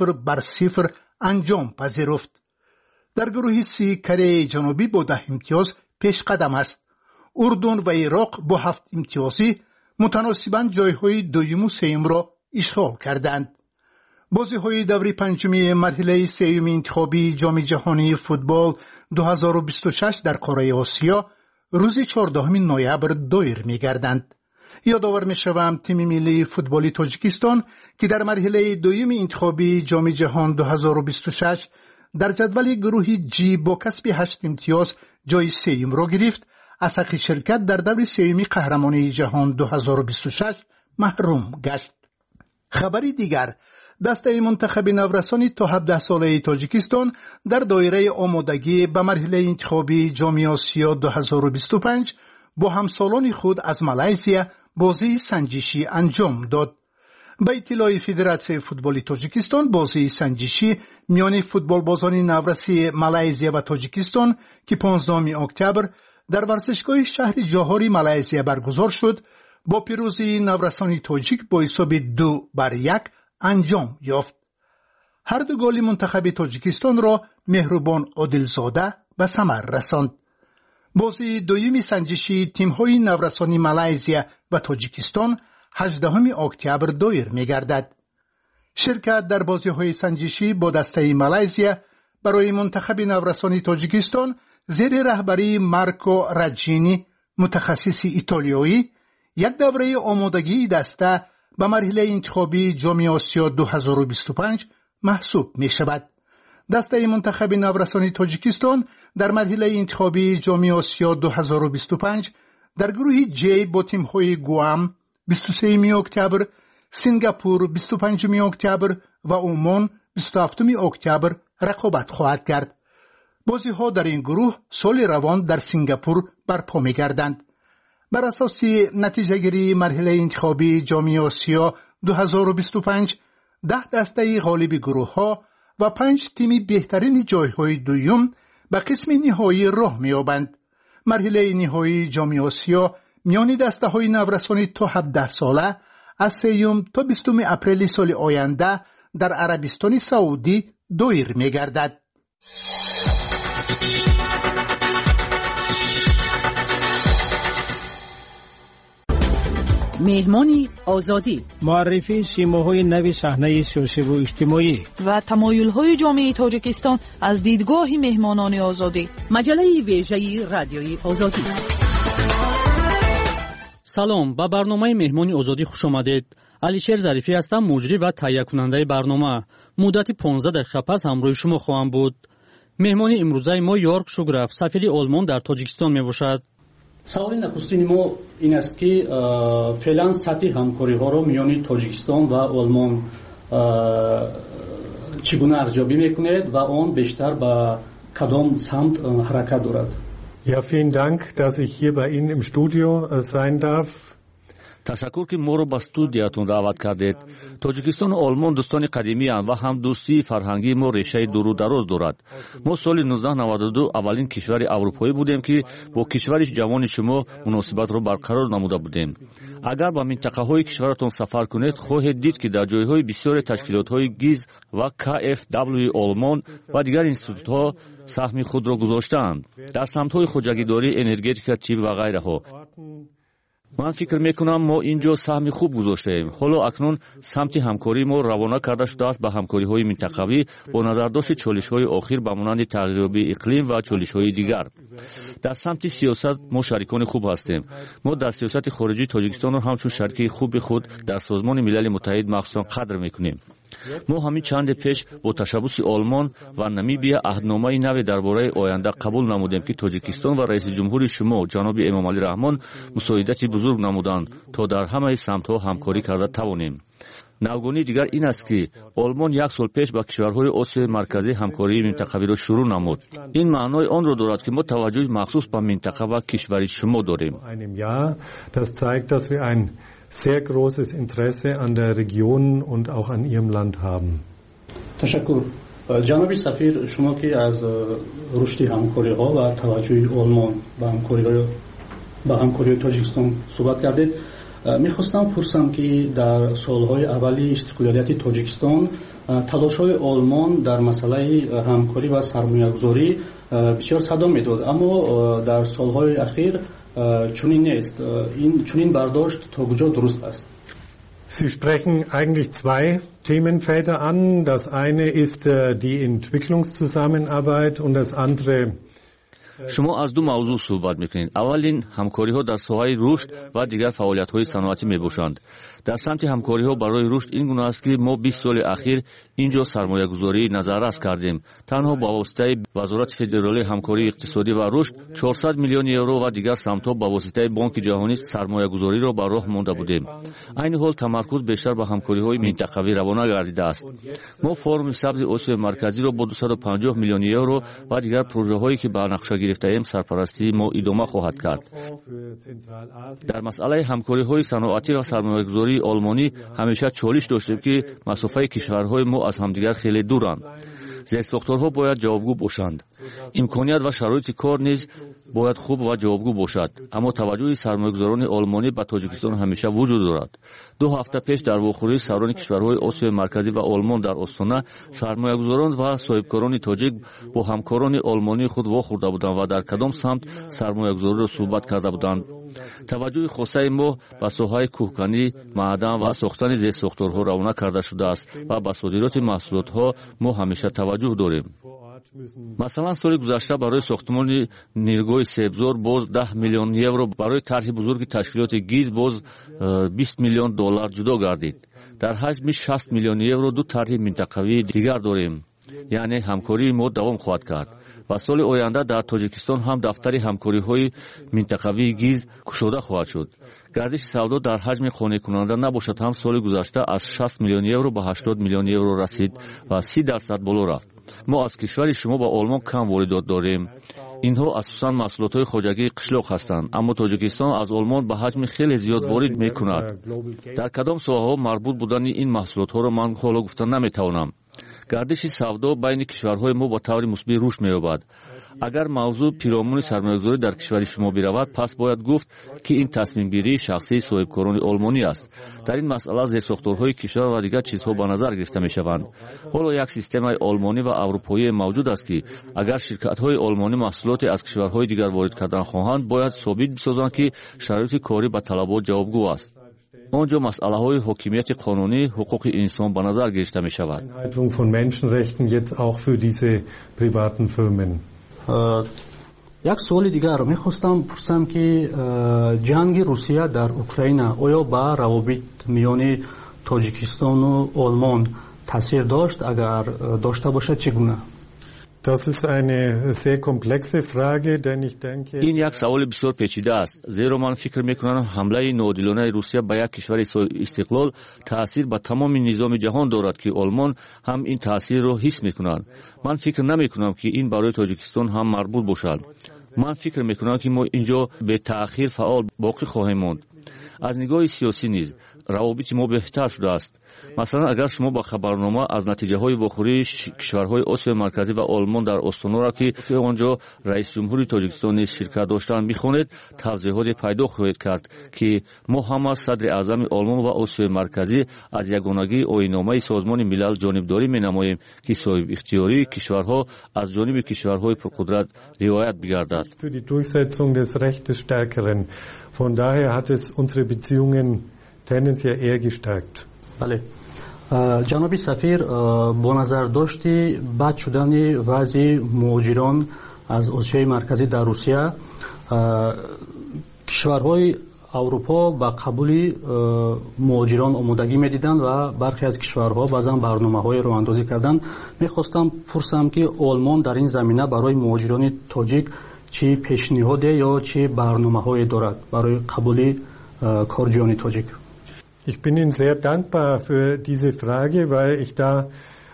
0-0 انجام پذیرفت. در گروه سی کره جنوبی با 10 امتیاز پیش قدم است. اردن و عراق با 7 امتیازی متناسباً جایهای دوم و سوم را اشغال کردند. بازی‌های دوره پنجمی مرحله سوم انتخابی جام جهانی فوتبال 2026 در قاره آسیا روز 14 نوامبر دایر می‌گردند. یادآور می‌شوم تیم ملی فوتبالی تاجیکستان که در مرحله دوم انتخابی جام جهان 2026 در جدول گروه جی با کسب 8 امتیاز جای سوم را گرفت، از حق شرکت در دور سوم قهرمانی جهان 2026 محروم گشت. خبری دیگر، دسته منتخب نورسانی تا 17 ساله تاجیکستان در دایره آمادگی به مرحله انتخابی جام آسیا 2025 با همسالان خود از مالزیا بازی سنجشی انجام داد. به اطلاع فدراسیون فوتبال تاجیکستان، بازی سنجشی میان فوتبال بازان نورسی مالزیا و تاجیکستان که 15 اکتبر در ورزشگاه شهر جوهری مالزیا برگزار شد، با پیروزی نورسان تاجیک با حساب 2-1 انجام یافت. هر دو گل منتخب تاجیکستان را مهربان عادلزاده به ثمر رساند. بازی دومی سنجشی تیم‌های نورسانی مالزیا و تاجیکستان 18 اکتبر دایر می‌گردد. شرکت در بازی‌های سنجشی با دسته مالزیا برای منتخب نورسانی تاجیکستان زیر رهبری مارکو راجینی متخصص ایتالیایی یک دوره آمادگی دسته به مرحله انتخابی جام آسیا 2025 محسوب می شود. دسته منتخب نورسانی تاجیکستان در مرحله انتخابی جام آسیا 2025 در گروه جی با تیم‌های گوام 23 اکتبر، سنگاپور 25 اکتبر و عمان 27 اکتبر رقابت خواهد کرد. بازی‌ها در این گروه سال روان در سنگاپور برپا می‌گردند. بر اساس نتیجه گیری مرحله انتخابی جام آسیا 2025 ده دسته غالب گروه ها و 5 تیم بهترین جایهای دوم به قسم نهایی راه می‌یابند. مرحله نهایی جام آسیا میان دسته های نورسانی تا 17 ساله از 3 تا 20 اپریل سال آینده در عربستان سعودی دایر می‌گردد. مهمانی آزادی، معرفی سیماهای نو صحنه سیاسی و اجتماعی و تمایل‌های جامعه تاجیکستان از دیدگاه مهمانان آزادی. مجله ویژه رادیوی آزادی. سلام، با برنامه مهمانی آزادی خوش آمدید. علیشیر ظریفی هستم، مجری و تهیه کننده برنامه. مدت 15 دقیقه پس همراه شما خواهم بود. مهمانی امروزه ما یورک شوگرف، سفیر آلمان در تاجیکستان میباشد. سوال نخستین ما این است که فعلا سطح همکاری ها رو میان تاجیکستان و آلمان چگونه ارزیابی میکنید و آن بیشتر به کدام سمت حرکت دارد؟ Ja, vielen Dank, dass ich hier bei Ihnen im Studio sein darf. تشکر که ما رو به استودیاتون دعوت کردید. تاجیکستان و آلمان دوستان قدیمی اند و هم دوستی فرهنگی ما ریشه دور و دراز دارد. ما سال 1992 اولین کشور اروپایی بودیم که با کشور جوان شما مناسبت رو برقرار نموده بودیم. اگر به منطقه های کشورتون سفر کنید خواهید دید که در جایهای بسیار تشکیلات های گیز و KfW آلمان و دیگر انستیتوت ها سهم خود را گذاشتند در سمت های خودجگیداری، انرژتیک، طب و غیره ها. من فکر میکنم ما اینجا سهم خوب گذاشتیم. حالا اکنون سمت همکاری ما روانه کرده شده است به همکاری های منطقوی با نظرداشت چالش های اخیر به مانند تغییریابی اقلیم و چالش های دیگر. در سمت سیاست ما شریکان خوب هستیم. ما در سیاست خارجی تاجیکستان را همچون شریک خوب خود در سازمان ملل متحد مخصوصا قدر میکنیم. ما همین چند پیش با تشبث آلمان و نمیبیا عهدنامه نو درباره آینده قبول نمودیم که تاجیکستان و رئیس جمهور شما جناب امامعلی رحمان مساعدت بزرگ نمودند تا در همه سمت‌ها همکاری کرده توانیم. навгони дигар ин аст ки олмон 1 сол пеш ба кишварҳои осиёи марказӣ ҳамкории минтақавиро шурӯъ намуд. ин маънои онро дорад ки мо таваҷҷӯҳи махсус ба минтақа ва кишвари шумо дорем. Das zeigt, dass wir ein sehr großes Interesse an der Region und auch an Ihrem Land haben. Ташаккур. ҷаноби сафир, шумо ки аз рушди ҳамкориҳо ва таваҷҷӯҳи олмон ба ҳамкориҳои тоҷикистон суҳбат кардед, мехостам пурсам ки дар солҳои аввали истиқлолияти тоҷикистон талошҳои олмон дар масъалаи ҳамкорӣ ва сармоягузорӣ бисёр садо медод, аммо дар солҳои ахир чунин нест. Чунин бардошт то куҷо дуруст аст? Sie sprechen eigentlich zwei Themenfelder an. Das eine ist die Entwicklungszusammenarbeit und das andere шумо аз ду мавзӯъ суҳбат мекунед. Аввал ин ҳамкориҳо дар соҳаи рушд ва дигар фаъолиятҳои саноатӣ мебошанд. дар самти ҳамкориҳо барои рушд ин гуна аст ки мо 20 соли ахир ин ҷо сармоягузории назаррас кардем. танҳо ба воситаи вазорати федералии ҳамкории иқтисодӣ ва рушд 400 миллион евро ва дигар самтҳо ба воситаи бонки ҷаҳонӣ сармоягузориро ба роҳ монда будем. айни ҳол тамаркуз бештар ба ҳамкориҳои минтақавӣ равона гардидааст. мо форуми сабзи осиёи марказиро бо 250 миллион евро ва дигар проҷаҳое ки ба нақша гирифтаем сарпарастии мо идома хоҳад кард. дар масъалаи ҳамкориҳои саноатӣ ва сармоягузории олмонӣ ҳамеша чолиш доштем ки масофаи кишварҳои мо аз ҳамдигар хеле дуранд. зерсохторҳо бояд ҷавобгӯ бошанд. имконият ва шароити кор низ бояд хуб ва ҷавобгӯ бошад. аммо таваҷҷӯҳи сармоягузорони олмонӣ ба тоҷикистон ҳамеша вуҷуд дорад. 2 ҳафта пеш дар вохӯрии сарони кишварҳои осиёи марказӣ ва олмон дар остона сармоягузорон ва соҳибкорони тоҷик бо ҳамкорони олмонии худ вохӯрда буданд ва дар кадом самт сармоягузориро суҳбат карда буданд. таваҷҷӯҳи хосаи мо ба соҳаи кӯҳканӣ, маъдан ва сохтани зерсохторҳо равона карда шудааст ва ба содироти маҳсулотҳо мо ҳамеша таваҷҷӯҳ дорем. масалан соли гузашта барои сохтмони ниргоҳи себзор боз 10 миллион евро, барои тарҳи бузурги ташкилоти ГИЗ боз 20 миллион доллар ҷудо гардид. дар ҳаҷми 60 миллион евро 2 тарҳи минтақавии дигар дорем, яъне ҳамкории мо давом хоҳад кард. ва соли оянда дар тоҷикистон ҳам дафтари ҳамкориҳои минтақавии ГИЗ кушода хоҳад шуд. гардиши савдо дар ҳаҷми қонеъкунанда набошад ҳам соли гузашта аз 60 миллион евро ба 80 миллион евро расид ва 30% боло рафт. мо аз кишвари шумо ба олмон кам воридот дорем. инҳо асосан маҳсулотҳои хоҷагии қишлоқ ҳастанд, аммо тоҷикистон аз олмон ба ҳаҷми хеле зиёд ворид мекунад. дар кадом соҳаҳо марбут будани ин маҳсулотҳоро ман ҳоло гуфта наметавонам. гардиши савдо байни кишварҳои мо ба таври мусбит рушд меёбад. агар мавзӯъ пиромони сармоягузорӣ дар кишвари шумо биравад, пас бояд гуфт ки ин тасмимгирии шахсии соҳибкорони олмонӣ аст. дар ин масъала зерсохторҳои кишвар ва дигар чизҳо ба назар гирифта мешаванд. ҳоло як системаи олмонӣ ва аврупоие мавҷуд аст ки агар ширкатҳои олмонӣ маҳсулоте аз кишварҳои дигар ворид кардан хоҳанд, бояд собит бисозанд ки шароити корӣ ба талабот ҷавобгӯ аст. онҷо масъалаҳои ҳокимияти қонунӣ, ҳуқуқи инсон ба назар гирифта мешавад. як суоли дигар мехостам пурсам ки ҷанги Русия дар Украина оё ба равобит миёни Тоҷикистону Олмон таъсир дошт? агар дошта бошад чӣ гуна? Das ist eine sehr komplexe Frage, denn ich denke... ин як саволи бисёр печида аст, зеро ман фикр мекунам ҳамлаи ноодилонаи Русия ба як кишвари истиқлол таъсир ба тамоми низоми ҷаҳон дорад ки олмон ҳам ин таъсирро ҳис мекунанд. ман фикр намекунам ки ин барои Тоҷикистон ҳам марбут бошад. ман фикр мекунам ки мо инҷо бетаъхир фаъол боқӣ хоҳем монд. аз нигоҳи сиёсӣ низ равобити мо беҳтар шудааст. масалан агар шумо ба хабарнома аз натиҷаҳои вохӯрии кишварҳои осиёи марказӣ ва олмон дар остонаро ки онҷо раисҷумҳури Тоҷикистон низ ширкат доштанд бихонед, тавзеҳоте пайдо хоҳед кард ки мо ҳама садри аъзами олмон ва осиёи марказӣ аз ягонагии оинномаи созмони милал ҷонибдорӣ менамоем ки соҳибихтиёрии кишварҳо аз ҷониби кишварҳои пурқудрат риоят бигардад. Von daher hat es unsere Beziehungen tendenziell eher gestärkt. Bale. ҷаноби сафир, бо назардошти бад шудани вазъи муҳоҷирон аз Осиёи марказӣ дар Русия, кишварҳои аврупо ба қабули муҳоҷирон омодагӣ медиданд ва бархе аз кишварҳо баъзан барномаҳои роҳандозӣ карданд. мехостам пурсам ки Олмон дар ин замина барои муҳоҷирони тоҷик чӣ пешниҳоде ё чӣ барномаҳое дорад барои қабули корҷиёни тоҷик? Ich bin Ihnen sehr dankbar für diese Frage, weil ich da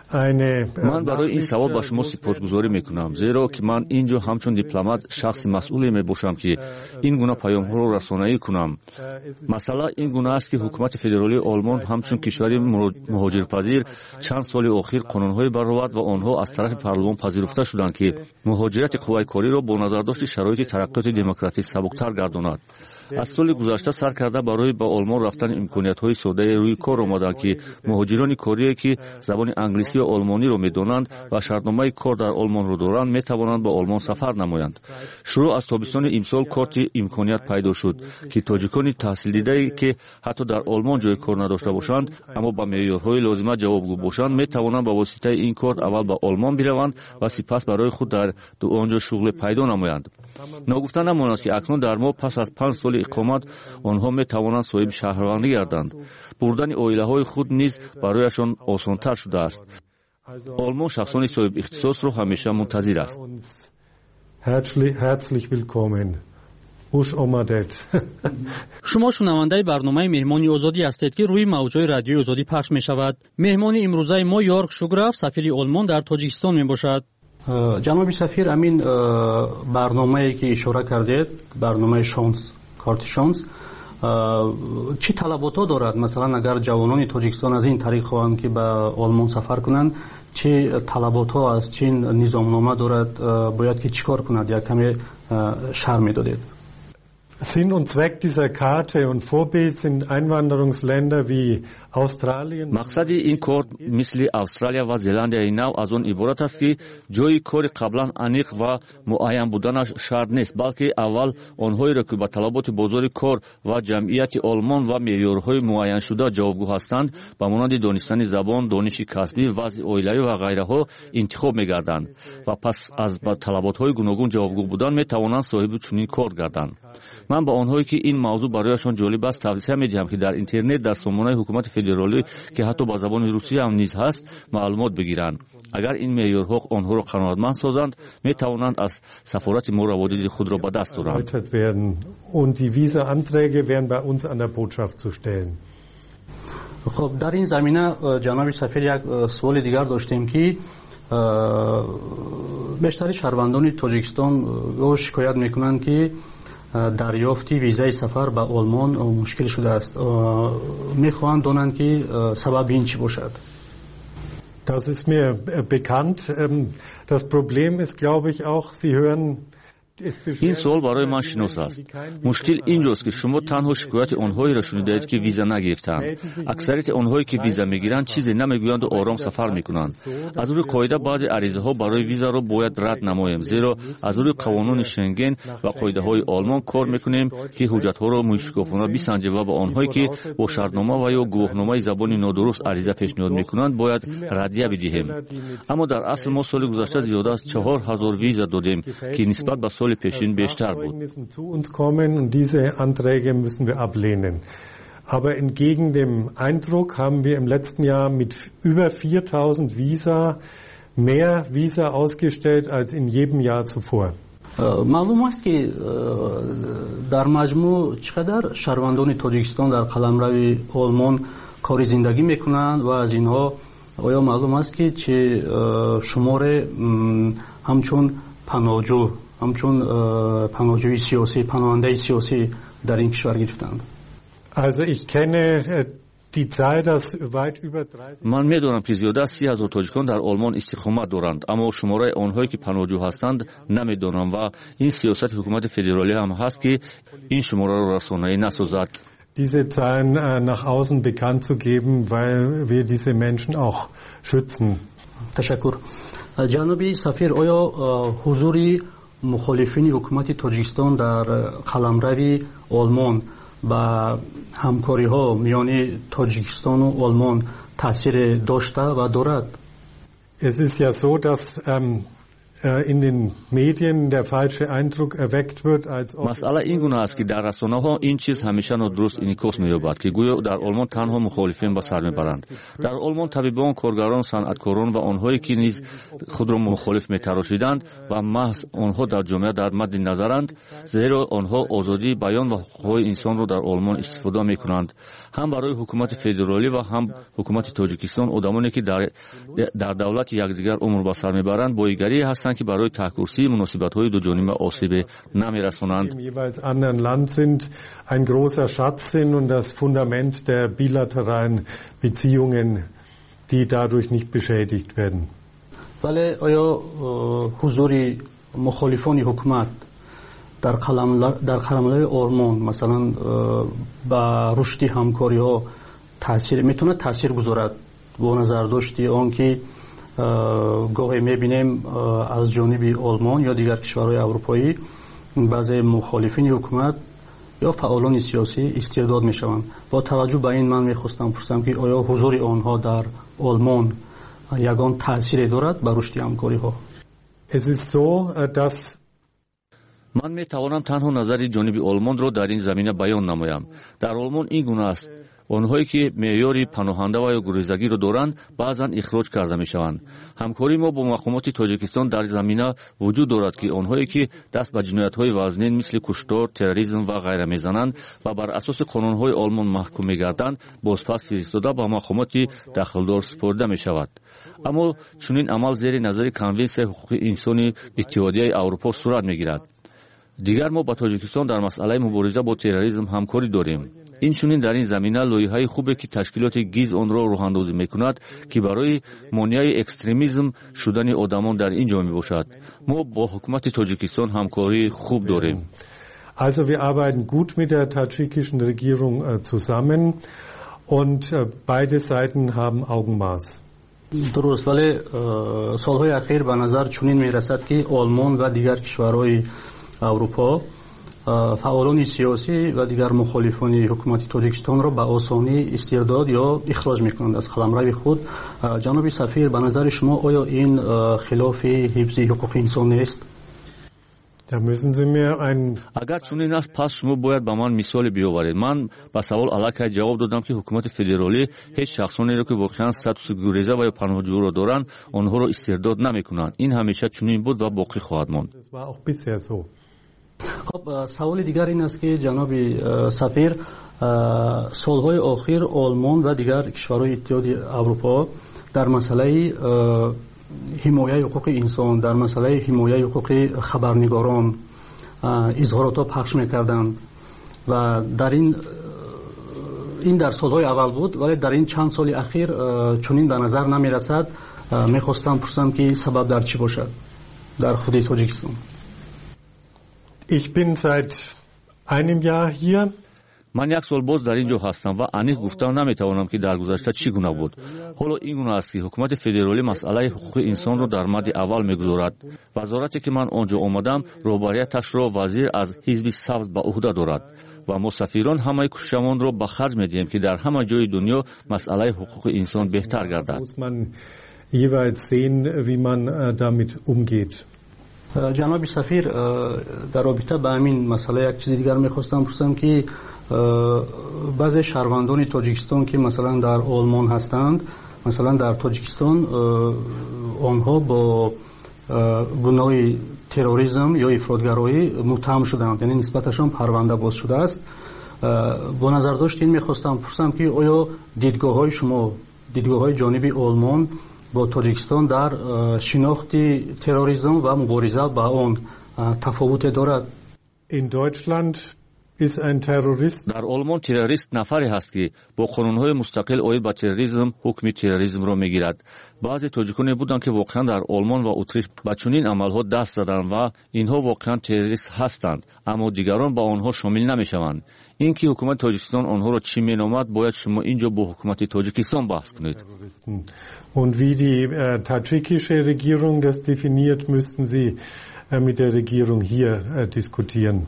من برای این سوال با شما سپاسگزاری میکنم زیرا که من اینجا همچون دیپلمات شخص مسئولی میباشم که این گونه پیام ها رو رسانه‌ای کنم. مثلا این گونه است که حکومت فدرالی آلمان همچون کشوری مهاجرپذیر چند سال اخیر قانون‌های برآورد و آنها از طرف پارلمان پذیرفته شدند که مهاجرت قوای کاری را با نظر داشت شرایط ترقیات دموکراتیک سبکتر گرداند. از سال گذشته سر کرده برای به آلمان رفتن امکانیت‌های ساده روی کار آمدند که مهاجران کاری که زبان انگلیسی و آلمانی را می‌دانند و شرطنامه کار در آلمان را دارند می‌توانند به آلمان سفر نمایند. شروع از تابستان امسال کارت امکانیت پیدا شد که تاجیکان تحصیل دیده که حتی در آلمان جای کار نداشته باشند اما با معیارهای لازمه جوابگو باشند می‌توانند با واسطه این کارت اول به آلمان بروند و سپس برای خود در آنجا شغل پیدا نمایند. ناگفته نماند که اکنون در ما پس از 5 سال اقامت آنها می‌توانند صاحب شهروندی گردند. بردن عائله‌های خود نیز برایشان آسان‌تر شده است. آلمان شخصان صاحب اختصاص را همیشه منتظر است. Herzlich willkommen. خوش آمدید. شما شنونده برنامه مهمانی آزادی هستید که روی موج‌های رادیوی آزادی پخش می‌شود. مهمان امروزه ما یورک شوگراف سفیر آلمان در تاجیکستان میباشد. جناب سفیر، امین برنامه‌ای که اشاره کردید، برنامه شانس، کارت شانس، چی طلبات‌ها دارد؟ مثلا اگر جوانان تاجیکستان از این طریق خواهند که به آلمان سفر کنند، چه طلبات‌ها است، چه نظامنامه دارد، باید که چیکار کند؟ یک کمی شرح می‌دادید. Sinn und Zweck dieser Karte und Vorbild sind Einwanderungsländer wie Australien. مقصد این کارت مثل استرالیا و زلندیای نو از آن عبارت است که جای کار قبلا انیق و معین بودنش شرط نیست، بلکه اول آنهایی را که به طلبات بازار کار و جمعیت آلمان و معیارهای معین شده جوابگو هستند به مانند دانستن زبان، دانش کسبی، وضع عائله‌ای و غیره انتخاب می‌گردند و پس از به طلبات‌های گوناگون جوابگو بودن می‌توانند صاحب چنین کارت گردند. من با آنهایی که این موضوع برایشان جالب است توصیه می‌دهم که در اینترنت در سامانه حکومت فدرالی که حتی با زبان روسی هم نیز هست معلومات بگیرند. اگر این معیارها آنها را قناعتمند سازند می‌توانند از سفارت ما روابط خود را به دست آورند. Und die Visa-Anträge wären bei uns an der Botschaft zu stellen. خب در این زمینه جناب سفیر یک سوال دیگر داشتیم که بیشتر شهروندان تاجیکستان شکایت می‌کنند که دریافت ویزای سفر به آلمان مشکل شده است. میخواهند دانند که سبب این چی باشد. Das ist mir bekannt. Das Problem ist, glaube ich, auch, Sie hören این سوال برای من شناس است. مشکل اینجاست که شما تنها شکایت آنهایی را شنیدید که ویزا نگرفتند. اکثریت آنهایی که ویزا میگیرند چیزی نمیگویند و آرام سفر میکنند. از روی قاعده بعضی عریضه ها برای ویزا را باید رد نماییم، زیرا از روی قوانین شنگن و قاعده های آلمان کار میکنیم که حجت ها را مشکوکانه بسنجیم و به آنهایی که با شرطنامه و یا گواهنامه زبانی نادرست عریضه پیشنهاد میکنند باید ردیه بدهیم. اما در اصل ما سال گذشته زیاده از 4000 ویزا دادیم که نسبت به سال پیشین بیشتر بود. Zu uns kommen und diese Anträge müssen wir ablehnen. Aber entgegen dem Eindruck haben wir im letzten Jahr mit über 4000 Visa mehr Visa ausgestellt als in jedem Jahr zuvor. معلوم است که در مجموع چقدر شهروندان تاجیکستان در قلمرو آلمان کاری زندگی میکنند و از اینها آیا معلوم است که چه شماره همچون پناهجو همچون پناهجوی سیاسی، پناهنده سیاسی در این کشور گرفتند؟ Also ich kenne die Zahl, dass weit über 30. من میدونم که زیاده از 30,000 تاجیکان در آلمان استقامت دارند، اما شماره آنهایی که پناهجو هستند نمیدونم و این سیاست حکومت فدرالی هم هست که این شماره را رسانه‌ای نسازد. Diese Zahlen nach außen bekannt zu geben, weil wir diese Menschen auch schützen. تشکر. جناب سفیر، آیا حضور مخالفین حکومت تاجیکستان در قلمرو آلمان و همکاری ها میان تاجیکستان و آلمان تاثیر داشته و دارد؟ Es ist ja so, dass in den Medien der falsche Eindruck erweckt wird, als ob مسئله این گونه است که در رسانه‌ها این چیز همیشه نادرست انعکاس می‌یابد که گویا در آلمان تنها مخالفین به سر میبرند. در آلمان طبیبان، کارگران، صنعتکاران و آنهایی که نیز خود را مخالف می‌تراشیدند و محض آنها در جامعه در مد نظرند، زیرا آنها آزادی بیان و حقوق انسان را در آلمان استفاده می‌کنند. هم برای حکومت فدرالی و هم حکومت تاجیکستان آدمانی که در دولت یکدیگر عمر به سر میبرند بایگری هستند که برای تحکرسی مناسبت‌های دو جانبه آسیب نمی‌رسانند. jeweils anderen Land sind ein großer Schatz sind und das Fundament der bilateralen Beziehungen, die dadurch nicht beschädigt werden. ولی آیا حضور مخالفان حکومت در قلمرو آلمان مثلا با رشد همکاری‌ها میتونه تاثیر گذارد؟ با نظر داشتی آن که گاهی میبینیم از جانب آلمان یا دیگر کشورهای اروپایی بعضی مخالفین حکومت یا فعالان سیاسی استرداد میشوند. با توجه به این من میخواستم پرسم که آیا حضور آنها در آلمان یگان تاثیر دارد بر رشد همکاری‌ها؟ من میتوانم تنها نظر جانب آلمان را در این زمینه بیان نمایم. در آلمان این گونه است: آنهایی که معیار پناهنده و یا گریزگی را دارند بعضا اخراج کرده میشوند. همکاری ما با مقامات تاجیکستان در زمینه وجود دارد که آنهایی که دست به جنایت‌های وزنین مثل کشتار، تروریسم و غیره میزنند و بر اساس قانون‌های آلمان محکوم میگردند بازپس فرستاده به مقامات دخلدار سپرده میشود. اما چنین عمل زیر نظر کنونسیون حقوق انسانی اتحادیه اروپا صورت میگیرد. دیگر ما با تاجیکستان در مسئله مبارزه با تروریسم همکاری داریم. این چنین در این زمینه لایحه‌ای خوبه که تشکیلات گیز آن را راه‌اندازی می‌کند که برای مانع اکستریمیسم شدن آدمان در این جامعه باشد. ما با حکومت تاجیکستان همکاری خوب داریم. Also wir arbeiten gut mit der tadschikischen Regierung zusammen und beide Seiten haben Augenmaß. درست، ولی سالهای اخیر به نظر چنین می‌رسد که آلمان و دیگر کشورهای اروپا فعالان سیاسی و دیگر مخالفان حکومت تاجیکستان را به آسانی استرداد یا اخراج میکنند از قلمرو خود. جناب سفیر، به نظر شما آیا این خلاف حفظ حقوق انسان نیست؟ اگر چنین است پس شما باید به من مثال بیاورید. من به سوال الکی جواب دادم که حکومت فدرالی هیچ شخصانی را که واقعا استاتوس گریزه و یا پناهجو را دارند آنها را استرداد نمیکنند. این همیشه چنین بود و باقی خواهد ماند. خب سوال دیگر این است که جناب سفیر، سالهای اخیر آلمان و دیگر کشورهای اتحادیه اروپا در مسئله حمایت حقوق انسان، در مسئله حمایت حقوق خبرنگاران اظهارات پخش میکردند و در این در سالهای اول بود، ولی در این چند سال اخیر چنین به نظر نمیرسد. میخواستم پرسم که سبب در چی باشد در خود تاجیکستان؟ Ich bin seit einem Jahr hier. من یک سال باز در اینجا هستم و انیق گفتم نمیتوانم که در گذشته چی گونه بود. حالا این گونه است که حکومت فدرالی مسئله حقوق انسان را در مد اول میگذارد. وزارتی که من آنجا آمدم رهبریتش را وزیر از حزب سبز به عهده دارد و ما سفیران همه کوششمان را به خرج میدهیم که در همه جای دنیا مسئله حقوق انسان بهتر گردد. jeweils sehen, wie man damit umgeht. جناب سفیر، در رابطه با همین مسئله یک چیز دیگر میخواستم پرسم که بعضی شهروندان تاجیکستان که مثلا در آلمان هستند، مثلا در تاجیکستان آنها با گناه تروریسم یا افراطگرایی متهم شدند، یعنی نسبتشان پرونده باز شده است. با نظر داشت این میخواستم پرسم که آیا دیدگاه‌های شما، دیدگاه‌های جانب آلمان با تاجیکستان در شناخت تروریسم و مبارزه با آن تفاوت دارد؟ In Deutschland ist ein Terrorist. در آلمان تروریست نفری هست که با قانون‌های مستقل آید به تروریسم حکم تروریسم را میگیرد. بعضی تاجیکانی بودند که واقعا در آلمان و اتریش به چنین عملها دست زدند و اینها واقعا تروریست هستند، اما دیگران با آنها شامل نمیشوند. اینکه حکومت تاجیکستان آنها را چی مینامد باید شما اینجا با حکومت تاجیکستان بحث کنید. Und wie die tadschikische Regierung das definiert, müssten Sie mit der Regierung hier diskutieren.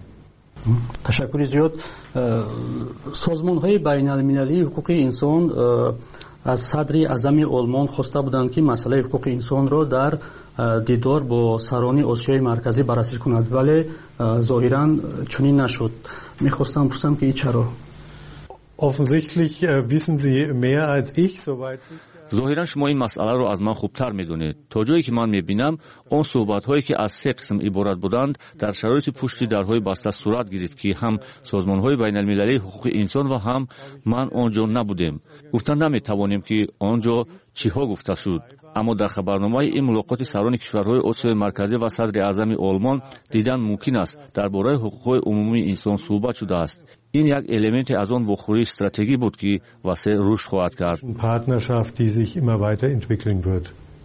تشکر زیاد. سازمان‌های بین‌المللی حقوق انسان از صدر اعظم آلمان خواسته بودند که مسئله حقوق انسان را در دیدار با سران آسیای مرکزی بررسی کند، ولی ظاهرا چنین نشد. میخواستم بپرسم که چرا؟ Offensichtlich wissen Sie mehr als ich, soweit ظاهرا شما این مسئله رو از من خوبتر میدونید. تا جایی که من میبینم اون صحبت هایی که از 3 قسم عبارت بودند در شرایط پشت درهای بسته صورت گرفت که هم سازمان های بین المللی حقوق انسان و هم من آنجا نبودیم. گفتن نمیتوانیم که آنجا چیها گفته شد، اما در خبرنامه این ملاقات سران کشورهای آسیای مرکزی و صدر اعظم آلمان دیدن ممکن است درباره حقوق عمومی انسان صحبت شده است. این یک الیمنت از آن واخوری استراتژی بود که واسه رشد خواهد کرد. Partnerschaft, die sich immer weiterentwickeln wird.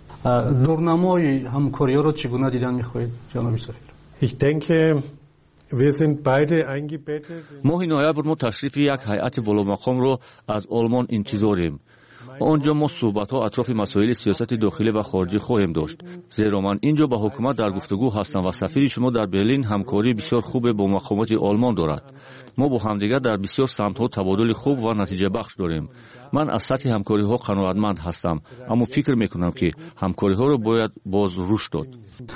دورنمای همکاری را چگونه دیدن می‌خواهید جناب سفیر؟ Ich denke, wir sind beide eingebettet. ماه نوامبر ما تشریف یک هیئت بالامقام رو از آلمان انتظاریم. آنجا ما صحبت‌ها اطراف مسائل سیاست داخلی و خارجی خواهیم داشت، زیرا من اینجا با حکومت در گفتگو هستم و سفیر شما در برلین همکاری بسیار خوب با مقامات آلمان دارد. ما با همدیگر در بسیار سمت‌ها تبادل خوب و نتیجه بخش داریم. من از سطح همکاری‌ها قناعتمند هستم، اما فکر می‌کنم که همکاری‌ها رو باید باز رشد داد.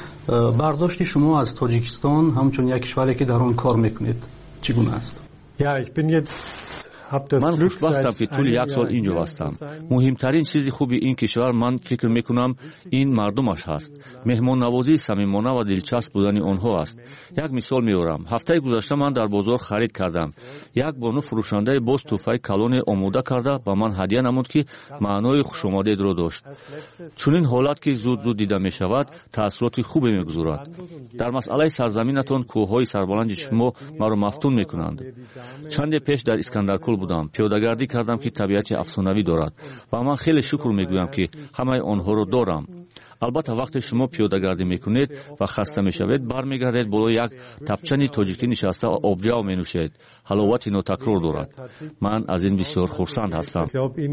برداشت شما از تاجیکستان همچون یک کشوری که در آن کار می‌کنید چگونه است؟ Ja, ich bin jetzt من خوشبختم که طول 1 سال اینجا هستم. مهمترین چیز خوبی این کشور من فکر میکنم این مردمش هست. مهمان نوازی صمیمانه و دلچسب بودن آنها است. یک مثال میارم. هفته گذشته من در بازار خرید کردم. یک بانو فروشنده باز توفای کلون آماده کرده و من هدیه نمود که معنای خوشامدید را داشت. چون این حالت که زود دیده می شود تاثیرات خوبی میگذارد. در مسئله سرزمینتان کوههای سربلند شما مرا مفتون میکنند. چند پیش در اسکندرکل بودم، پیاده‌گردی کردم که طبیعت افسانه‌ای دارد و من خیلی شکر میگویم که همه آنها رو دارم. البته وقتی شما پیاده‌گردی میکنید و خسته میشوید برمیگردید بالای یک تپچنی تاجیکی نشسته و آبجو مینوشید. حلاوت ناتکرار دارد. من از این بسیار خرسند هستم.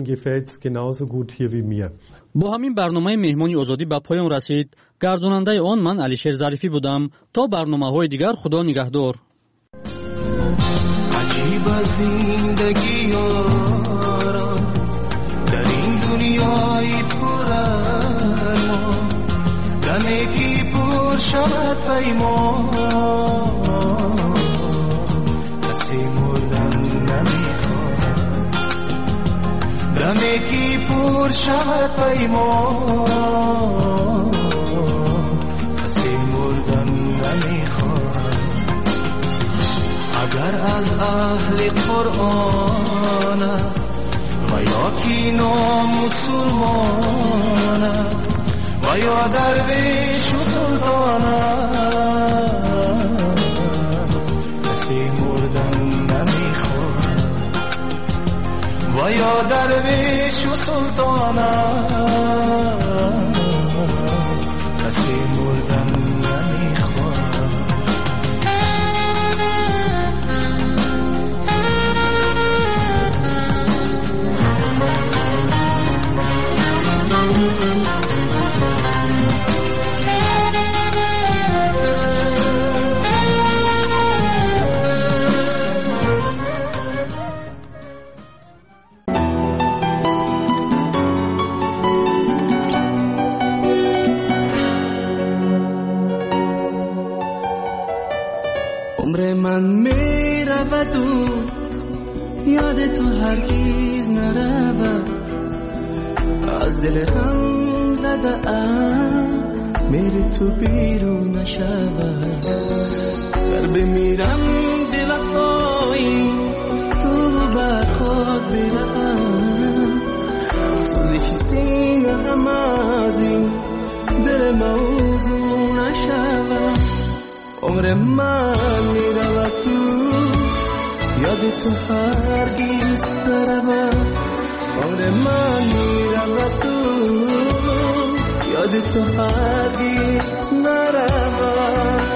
با همین برنامه مهمانی آزادی به پایان رسید. گرداننده آن من علیشیر ظریفی بودم. تا برنامه‌های دیگر خدا نگهدار. عجیب زندگی را در این دنیای پر ارمان دمی که پر شود پیمان کسی مردن نمیخواد دمی که پر شود پیمان کسی مردن نمیخواد اگر از اهل قرآن است و یا کی نامسلمان است و یا درویش و سلطان است کسی مردن نمیخواد و یا درویش و سلطان است کسی مردن نمیخواد عمر من می رود و یاد تو هرگیز نرود از دل هم زده ام میری تو بیرون نشود در بمیرم دل وفایی تو بر خود بیرم سوزش سینه هم از این دل موضوع نشود عمر من میرود تو یاد تو هرگیز نرود عمر من میرود تو یاد تو هرگیز نرود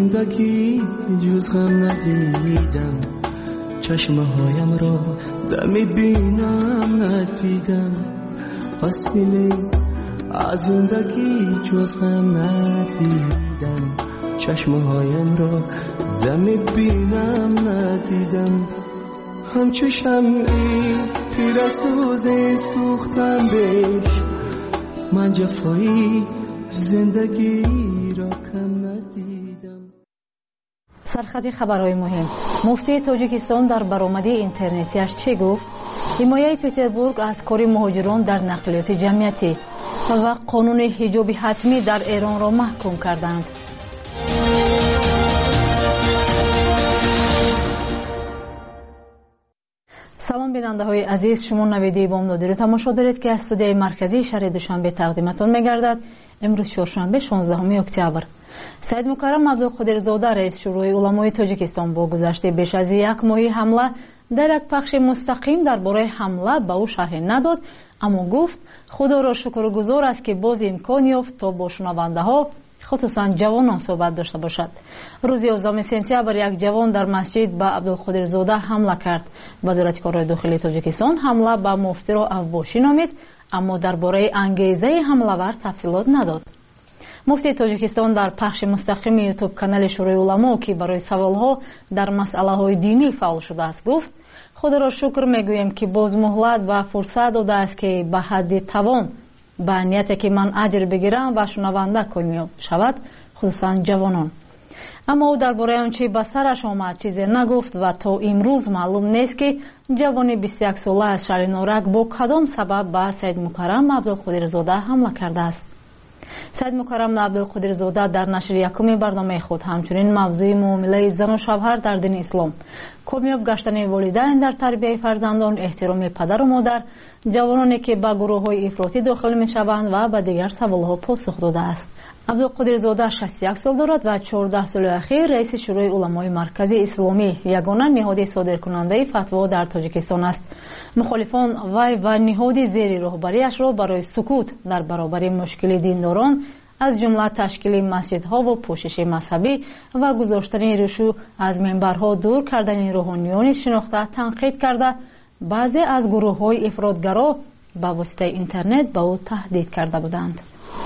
زندگی جز غم ندیدم چشمه هایم را دمی بینم ندیدم فاصله از زندگی جز غم ندیدم چشمه هایم را دمی بینم ندیدم همچو شمعی پیرسوز سوختم بهش من جفایی زندگی را کم ندیدم. سرخط خبرهای مهم. مفتی تاجیکستان در برآمده اینترنتیش چه گفت؟ حمایه پتربورگ از کار مهاجران در نقلیات جمعیتی و قانون حجاب حتمی در ایران را محکوم کردند. سلام بیننده های عزیز، شما نویده بامدادی رو تماشا دارید که استودیوی مرکزی شهر دوشنبه تقدیمتان میگردد. امروز چهارشنبه 16 اکتبر. سید مکرم عبدالقادرزاده رئیس شورای علمای تاجیکستان با گذشته بیش از یک ماه حمله در یک پخش مستقیم درباره حمله به او شرح نداد، اما گفت خدا را شکرگزار است که باز امکان یافت تا با شنونده ها خصوصا جوانان صحبت داشته باشد. روز 11 سپتامبر یک جوان در مسجد به عبدالقادرزاده حمله کرد. وزارت کارهای داخلی تاجیکستان حمله به مفتی را افباشی نامید، اما درباره انگیزه حمله‌ور تفصیلات نداد. مفتی تاجیکستان در پخش مستقیم یوتیوب کانال شورای علما که برای سوالها در مسئله‌های دینی فعال شده است گفت خدا را شکر میگویم که باز مهلت و فرصت داده است که به حد توان به نیتی که من اجر بگیرم و شنونده کامیاب شود، خصوصا جوانان. اما او درباره آنچه به سرش آمد چیزی نگفت و تا امروز معلوم نیست که جوان 21 ساله از شهر نورک با کدام سبب به سید مکرم عبدالقادرزاده حمله کرده است. سید مکرم عبدالقادرزاده در نشر یکم برنامه خود همچنین موضوع معامله زن و شوهر در دین اسلام، کامیاب گشتن والدین در تربیت فرزندان، احترام پدر و مادر، جوانانی که به گروه‌های افراطی داخل می‌شوند و به دیگر سوال‌ها پاسخ داده است. عبدالقادرزاده 61 سال دارد و 14 سال اخیر رئیس شورای علمای مرکزی اسلامی، یگانه نهاد صادرکننده فتوا در تاجیکستان است. مخالفان وی و نهاد زیر رهبریش را برای سکوت در برابر مشکل دینداران از جمله تشکیل مسجدها و پوشش مذهبی و گذاشتن رشوه از منبرها دور کردن روحانیان شناخته تنقید کرده، بعضی از گروه‌های افراطگرا با واسطه اینترنت به او تهدید کرده بودند.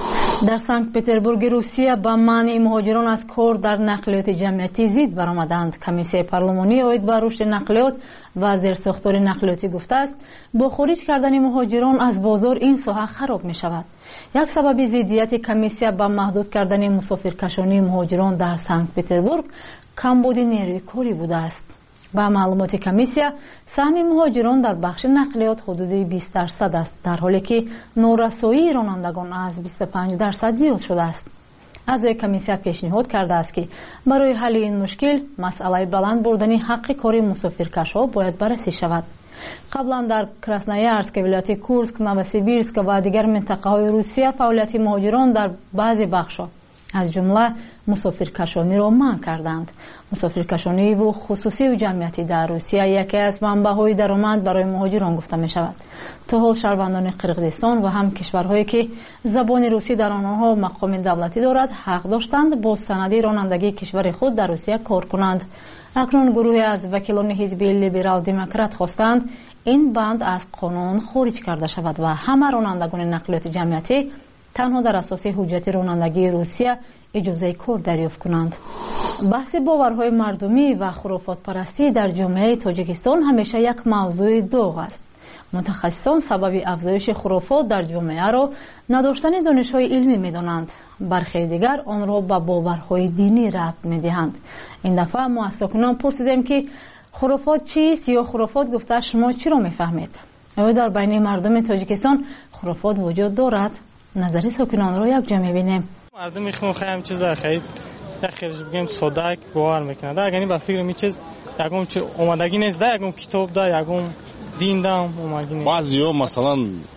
در سنت پتربورگ روسیه با منع مهاجران از کار در نقلیات جمعیتی ضد برآمدند. کمیسیون پارلمانی اید به رشد نقلیات و زیرساختار نقلیاتی گفته است با خارج کردن مهاجران از بازار این ساحه خراب می شود. یک سبب ضدیت کمیسیون با محدود کردن مسافرکشانی مهاجران در سنت پتربورگ کمبود نیروی کاری بوده است. با معلومات کمیسیون سهم مهاجران در بخش نقلیات حدود 20% است، در حالی که نورسایی رانندگان از 25% زیاد شده است. اعضای کمیسیون پیشنهاد کرده است که برای حل این مشکل مسئله بلند بردن حق کاری مسافرکش‌ها باید بررسی شود. قبلا در کراسنویارسک، ولایت کورسک، نووسیبیرسک و دیگر منطقه‌های روسیه فعالیت مهاجران در بعضی بخش‌ها از جمله مسافرکشانی را منع کردند. مسافرکشانی و خصوصی و جمعیتی در روسیه یکی از منبع‌های درآمد برای مهاجران گفته می شود. تا حال شهروندان قرقیزستان و هم کشورهایی که زبان روسی در آنها مقام دولتی دارد حق داشتند با سند رانندگی کشور خود در روسیه کار کنند. اکنون گروهی از وکیلان حزب لیبرال دموکرات خواستند این بند از قانون خارج کرده شود و همه رانندگان نقلیات جمعیتی تنها در اساس حجت رانندگی روسیه اجازه کار دریافت کنند. بحث باورهای مردمی و خرافات پرستی در جامعه تاجیکستان همیشه یک موضوع داغ است. متخصصان سبب افزایش خرافات در جامعه را نداشتن دانش‌های علمی می‌دانند. برخی دیگر آن را به باورهای دینی ربط می‌دهند. این دفعه ما از ساکنان پرسیدیم که خرافات چیست یا خرافات گفته شما چی را می‌فهمید؟ آیا در بین مردم تاجیکستان خرافات وجود دارد؟ نظر ساکنان را یک جا می‌بینیم. مردم میخوام خیلی چیزا خیلی خیلی بگم ساده باور میکنه. در یعنی با فکر می چیز یکم چه اومدگی نیست، در یکم کتاب دا یکم دین دا اومدگی نیست. بعضیا مثلا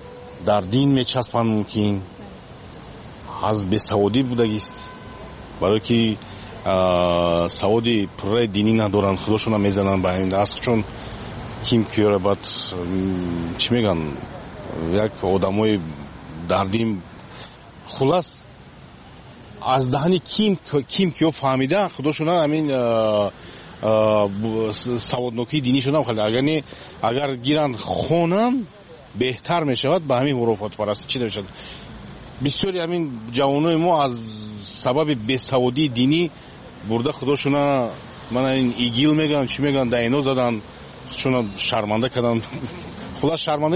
در دین میچسبن ممکن از به سعودی بودگیست، برای که سعودی پرای دینی ندارن، خودشون میزنن به این دست، چون کیم کیوره بعد چی میگن یک آدمای در دین خلاص аз даҳани ким киё фаҳмида худошона ҳамин саводнокии динишонам хеле агар гиранд хонан беҳтар мешавад ба ҳамин хурофотпарастӣ чӣ намешавад. бисёри ҳамин ҷавонои мо аз сабаби бесаводии динӣ бурда худошона мана ин игил мегӯянд чӣ мегӯянд дайно заданд чуна шарманда карданд хулас шарманда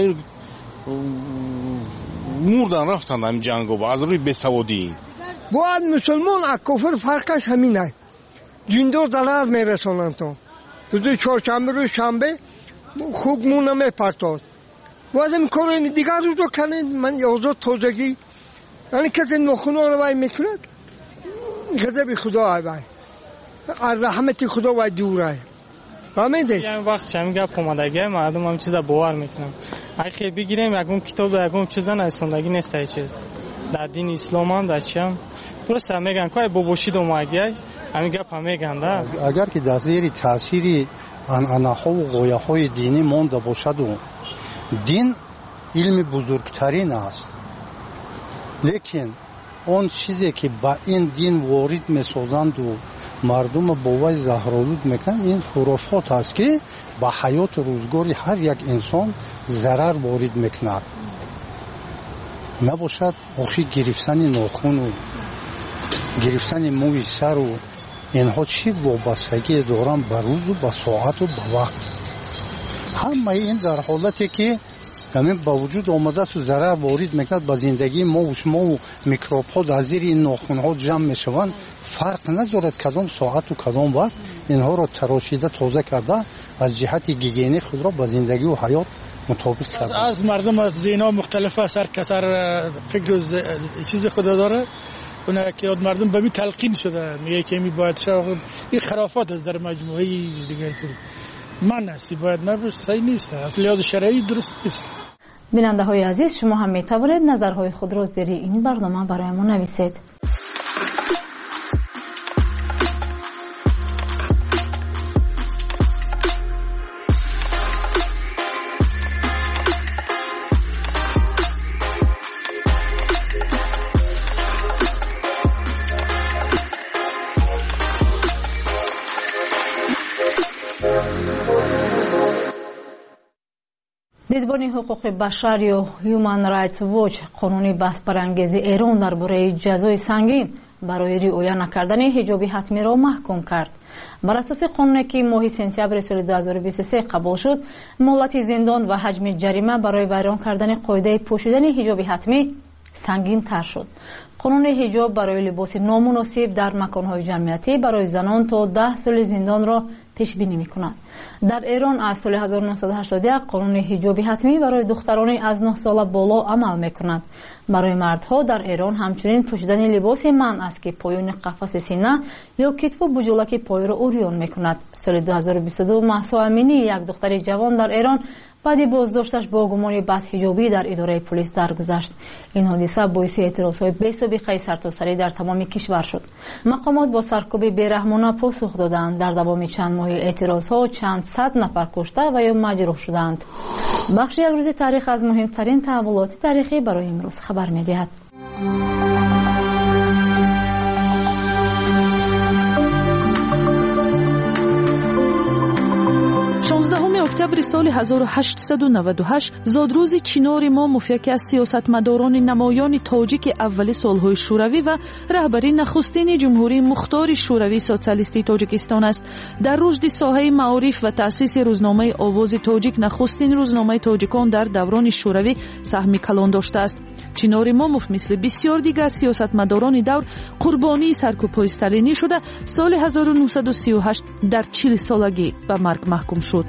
мурдан рафтанд ҳамин ҷангоба аз рӯи бесаводӣ. бояд мусулмон аз кофир фарқаш ҳамин аст. ҷиндор зарар мерасонанд то рӯзи чоршанбе рӯзи шанбе хугму намепартод. бояд ин корони дигар рӯзо канед. ман озод тозагӣ яъне касе нохуноро вай мекунад ғазаби худо ай вай аз раҳмати худо вай дур ай. фаҳмедед? ям вақт ҳамин гап омадагӣ мардум ҳамин чиза бовар мекунам. агар бигирем ягон китоб ягон чиза нависондагӣ нест ай чиз дар дини ислом ҳам дар чиам просто мегӯянд ко ай бобошид омагиай ҳамин гап ҳам мегӯянд. агар ки дар зери таъсири анъанаҳову ғояҳои динӣ монда бошаду дин илми бузургтарин аст, лекин он чизе ки ба ин дин ворид месозанду мардума бо вай заҳролуд мекунанд ин хурофот аст ки ба ҳаёту рӯзгори ҳар як инсон зарар ворид мекунад. набошад охир гирифтани нохуну гирифтани мӯи сару инҳо чӣ вобастагие доранд ба рӯзу ба соату ба вақт. ҳамаи ин дар ҳолате ки ҳамин ба вуҷуд омадасту зарар ворид мекунад ба зиндагии мову шумову микробҳо дар зери ин нохунҳо ҷамъ мешаванд. фарқ надорад кадом соату кадом вақт инҳоро тарошида тоза карда аз ҷиҳати гигиени худро ба зиндагию ҳаёт мутобиқ карда. аз мардум аз зино мухталиф аст. ҳар кас ҳар фикру чизи худо дорад. اون که مردم به می تلقین شده میگه که می باید شود این خرافات است در مجموعه دیگه من هستی باید نباشه صحیح نیست از لحاظ شرعی درست نیست. بیننده های عزیز شما هم می توانید نظرهای خود را زیر این برنامه برای ما نویسید. دیدبان حقوق بشر یا Human Rights Watch قانون بحث برانگیز ایران درباره جزای سنگین برای رعایت نکردن حجاب حتمی را محکوم کرد. بر اساس قانونی که ماه سپتامبر سال 2023 قبول شد، مهلت زندان و حجم جریمه برای ویران کردن قاعده پوشیدن حجاب حتمی سنگین تر شد. قانون حجاب برای لباس نامناسب در مکان‌های جمعیتی برای زنان تا 10 سال زندان را پیش بینی می‌کند. در ایران از سال 1981 قانون حجاب حتمی برای دختران از 9 سال بالا عمل می‌کند. برای مردها در ایران همچنین پوشیدن لباس منع است که پایان قفس سینه یا کتف و بجولک پای را عریان می‌کند. سال 2022 مهسا امینی یک دختر جوان در ایران بعد بازداشتش با گمان بدحجابی در اداره پلیس درگذشت. این حادثه باعث اعتراض‌های بی‌سابقه سرتاسری در تمام کشور شد. مقامات با سرکوب بی‌رحمانه پاسخ دادند. در دوام چند ماه اعتراض‌ها چند صد نفر کشته و یا مجروح شدند. بخش یک روز تاریخ از مهمترین تحولات تاریخی برای امروز خبر می‌دهد. 16 октябри соли 1898 зодрӯзи чинори Момов яке аз сиёсатмадорони намоёни тоҷики аввали солҳои шӯравӣ ва раҳбари нахустини ҷумҳурии мухтори шӯравии социалистии тоҷикистон аст. дар рушди соҳаи маориф ва таъсиси рӯзномаи овози тоҷик нахустин рӯзномаи тоҷикон дар даврони шӯравӣ саҳми калон доштааст. чинори Момов мисли бисёр дигар сиёсатмадорони давр қурбонии саркӯбҳои сталинӣ шуда соли 1938 дар 40 солагӣ ба марг маҳкум шуд.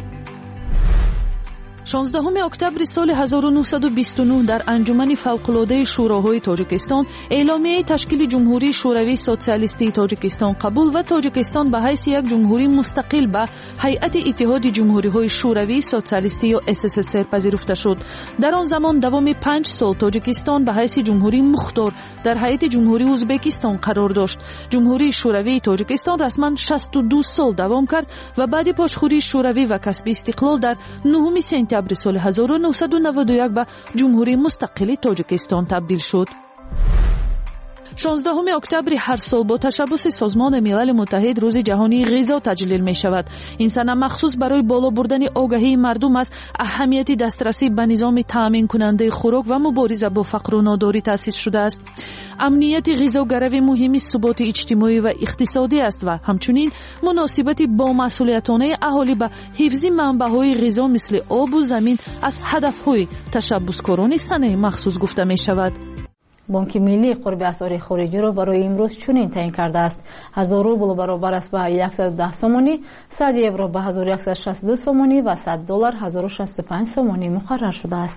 16 октябри соли 1929 дар анҷумани фавқулодаи шӯроҳои тоҷикистон эъломияи ташкили ҷумҳурии шӯравии социалистии тоҷикистон қабул ва тоҷикистон ба ҳайси як ҷумҳурии мустақил ба ҳайати иттиҳоди ҷумҳуриҳои шӯравии социалистӣ ё СССР пазируфта шуд. дар он замон давоми 5 сол тоҷикистон ба ҳайси ҷумҳурии мухтор дар ҳайати ҷумҳурии ӯзбекистон қарор дошт. ҷумҳурии шӯравии тоҷикистон расман 62 сол давом кард ва баъди пошхӯрии шӯравӣ ва касби истиқлол дар 9 сентябри соли 1991 ба ҷумҳурии мустақили тоҷикистон табдил шуд. 16 اکتبر هر سال با تشبث سازمان ملل متحد روز جهانی غذا تجلیل می شود. این سنه مخصوص برای بالا بردن آگاهی مردم از اهمیت دسترسی به نظام تامین کننده خوراک و مبارزه با فقر و ناداری تأسیس شده است. امنیت غذا گروه مهمی ثبات اجتماعی و اقتصادی است و همچنین مناسبت با مسئولیتانه اهالی به حفظ منبع‌های غذا مثل آب و زمین از هدف‌های تشبثکاران سنه مخصوص گفته می شود. بانک ملی قرب اسعار خارجی را برای امروز چنین تعیین کرده است: 1000 روبل برابر است به 110 سومانی، 100 یورو به 1162 سومانی و 100 دلار 1065 سومانی مقرر شده است.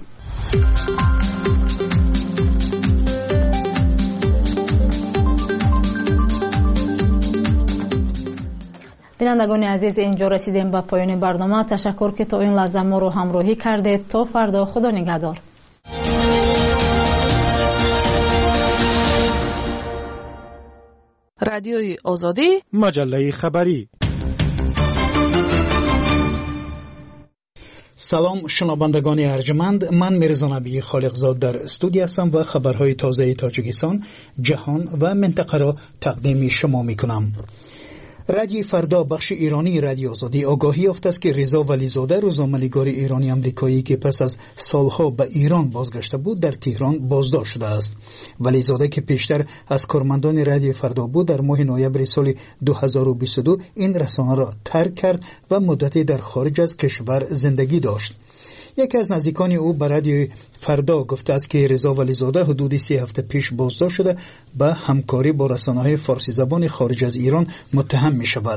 بینندگان عزیز، اینجا رسیدیم به پایان برنامه. تشکر که تا این لحظه ما رو همراهی کردید. تا فردا، خدا نگهدار. رادیوی آزادی، مجله خبری. سلام شنوندگان ارجمند، من میرزا نبی خالقزاد در استودیو هستم و خبرهای تازه تاجیکستان، جهان و منطقه را تقدیم شما میکنم. رادیو فردا بخش ایرانی رادیو آزادی آگاهی یافته است که رضا ولیزاده روزنامه‌نگار ایرانی آمریکایی که پس از سالها به ایران بازگشته بود در تهران بازداشت شده است. ولیزاده که پیشتر از کارمندان رادیو فردا بود، در ماه نوامبر سال 2022 این رسانه را ترک کرد و مدتی در خارج از کشور زندگی داشت. یکی از نزدیکان او به رادیو فردا گفته است که رضا ولیزاده حدود 3 هفته پیش بازداشت شده به همکاری با رسانه‌های فارسی زبان خارج از ایران متهم می شود.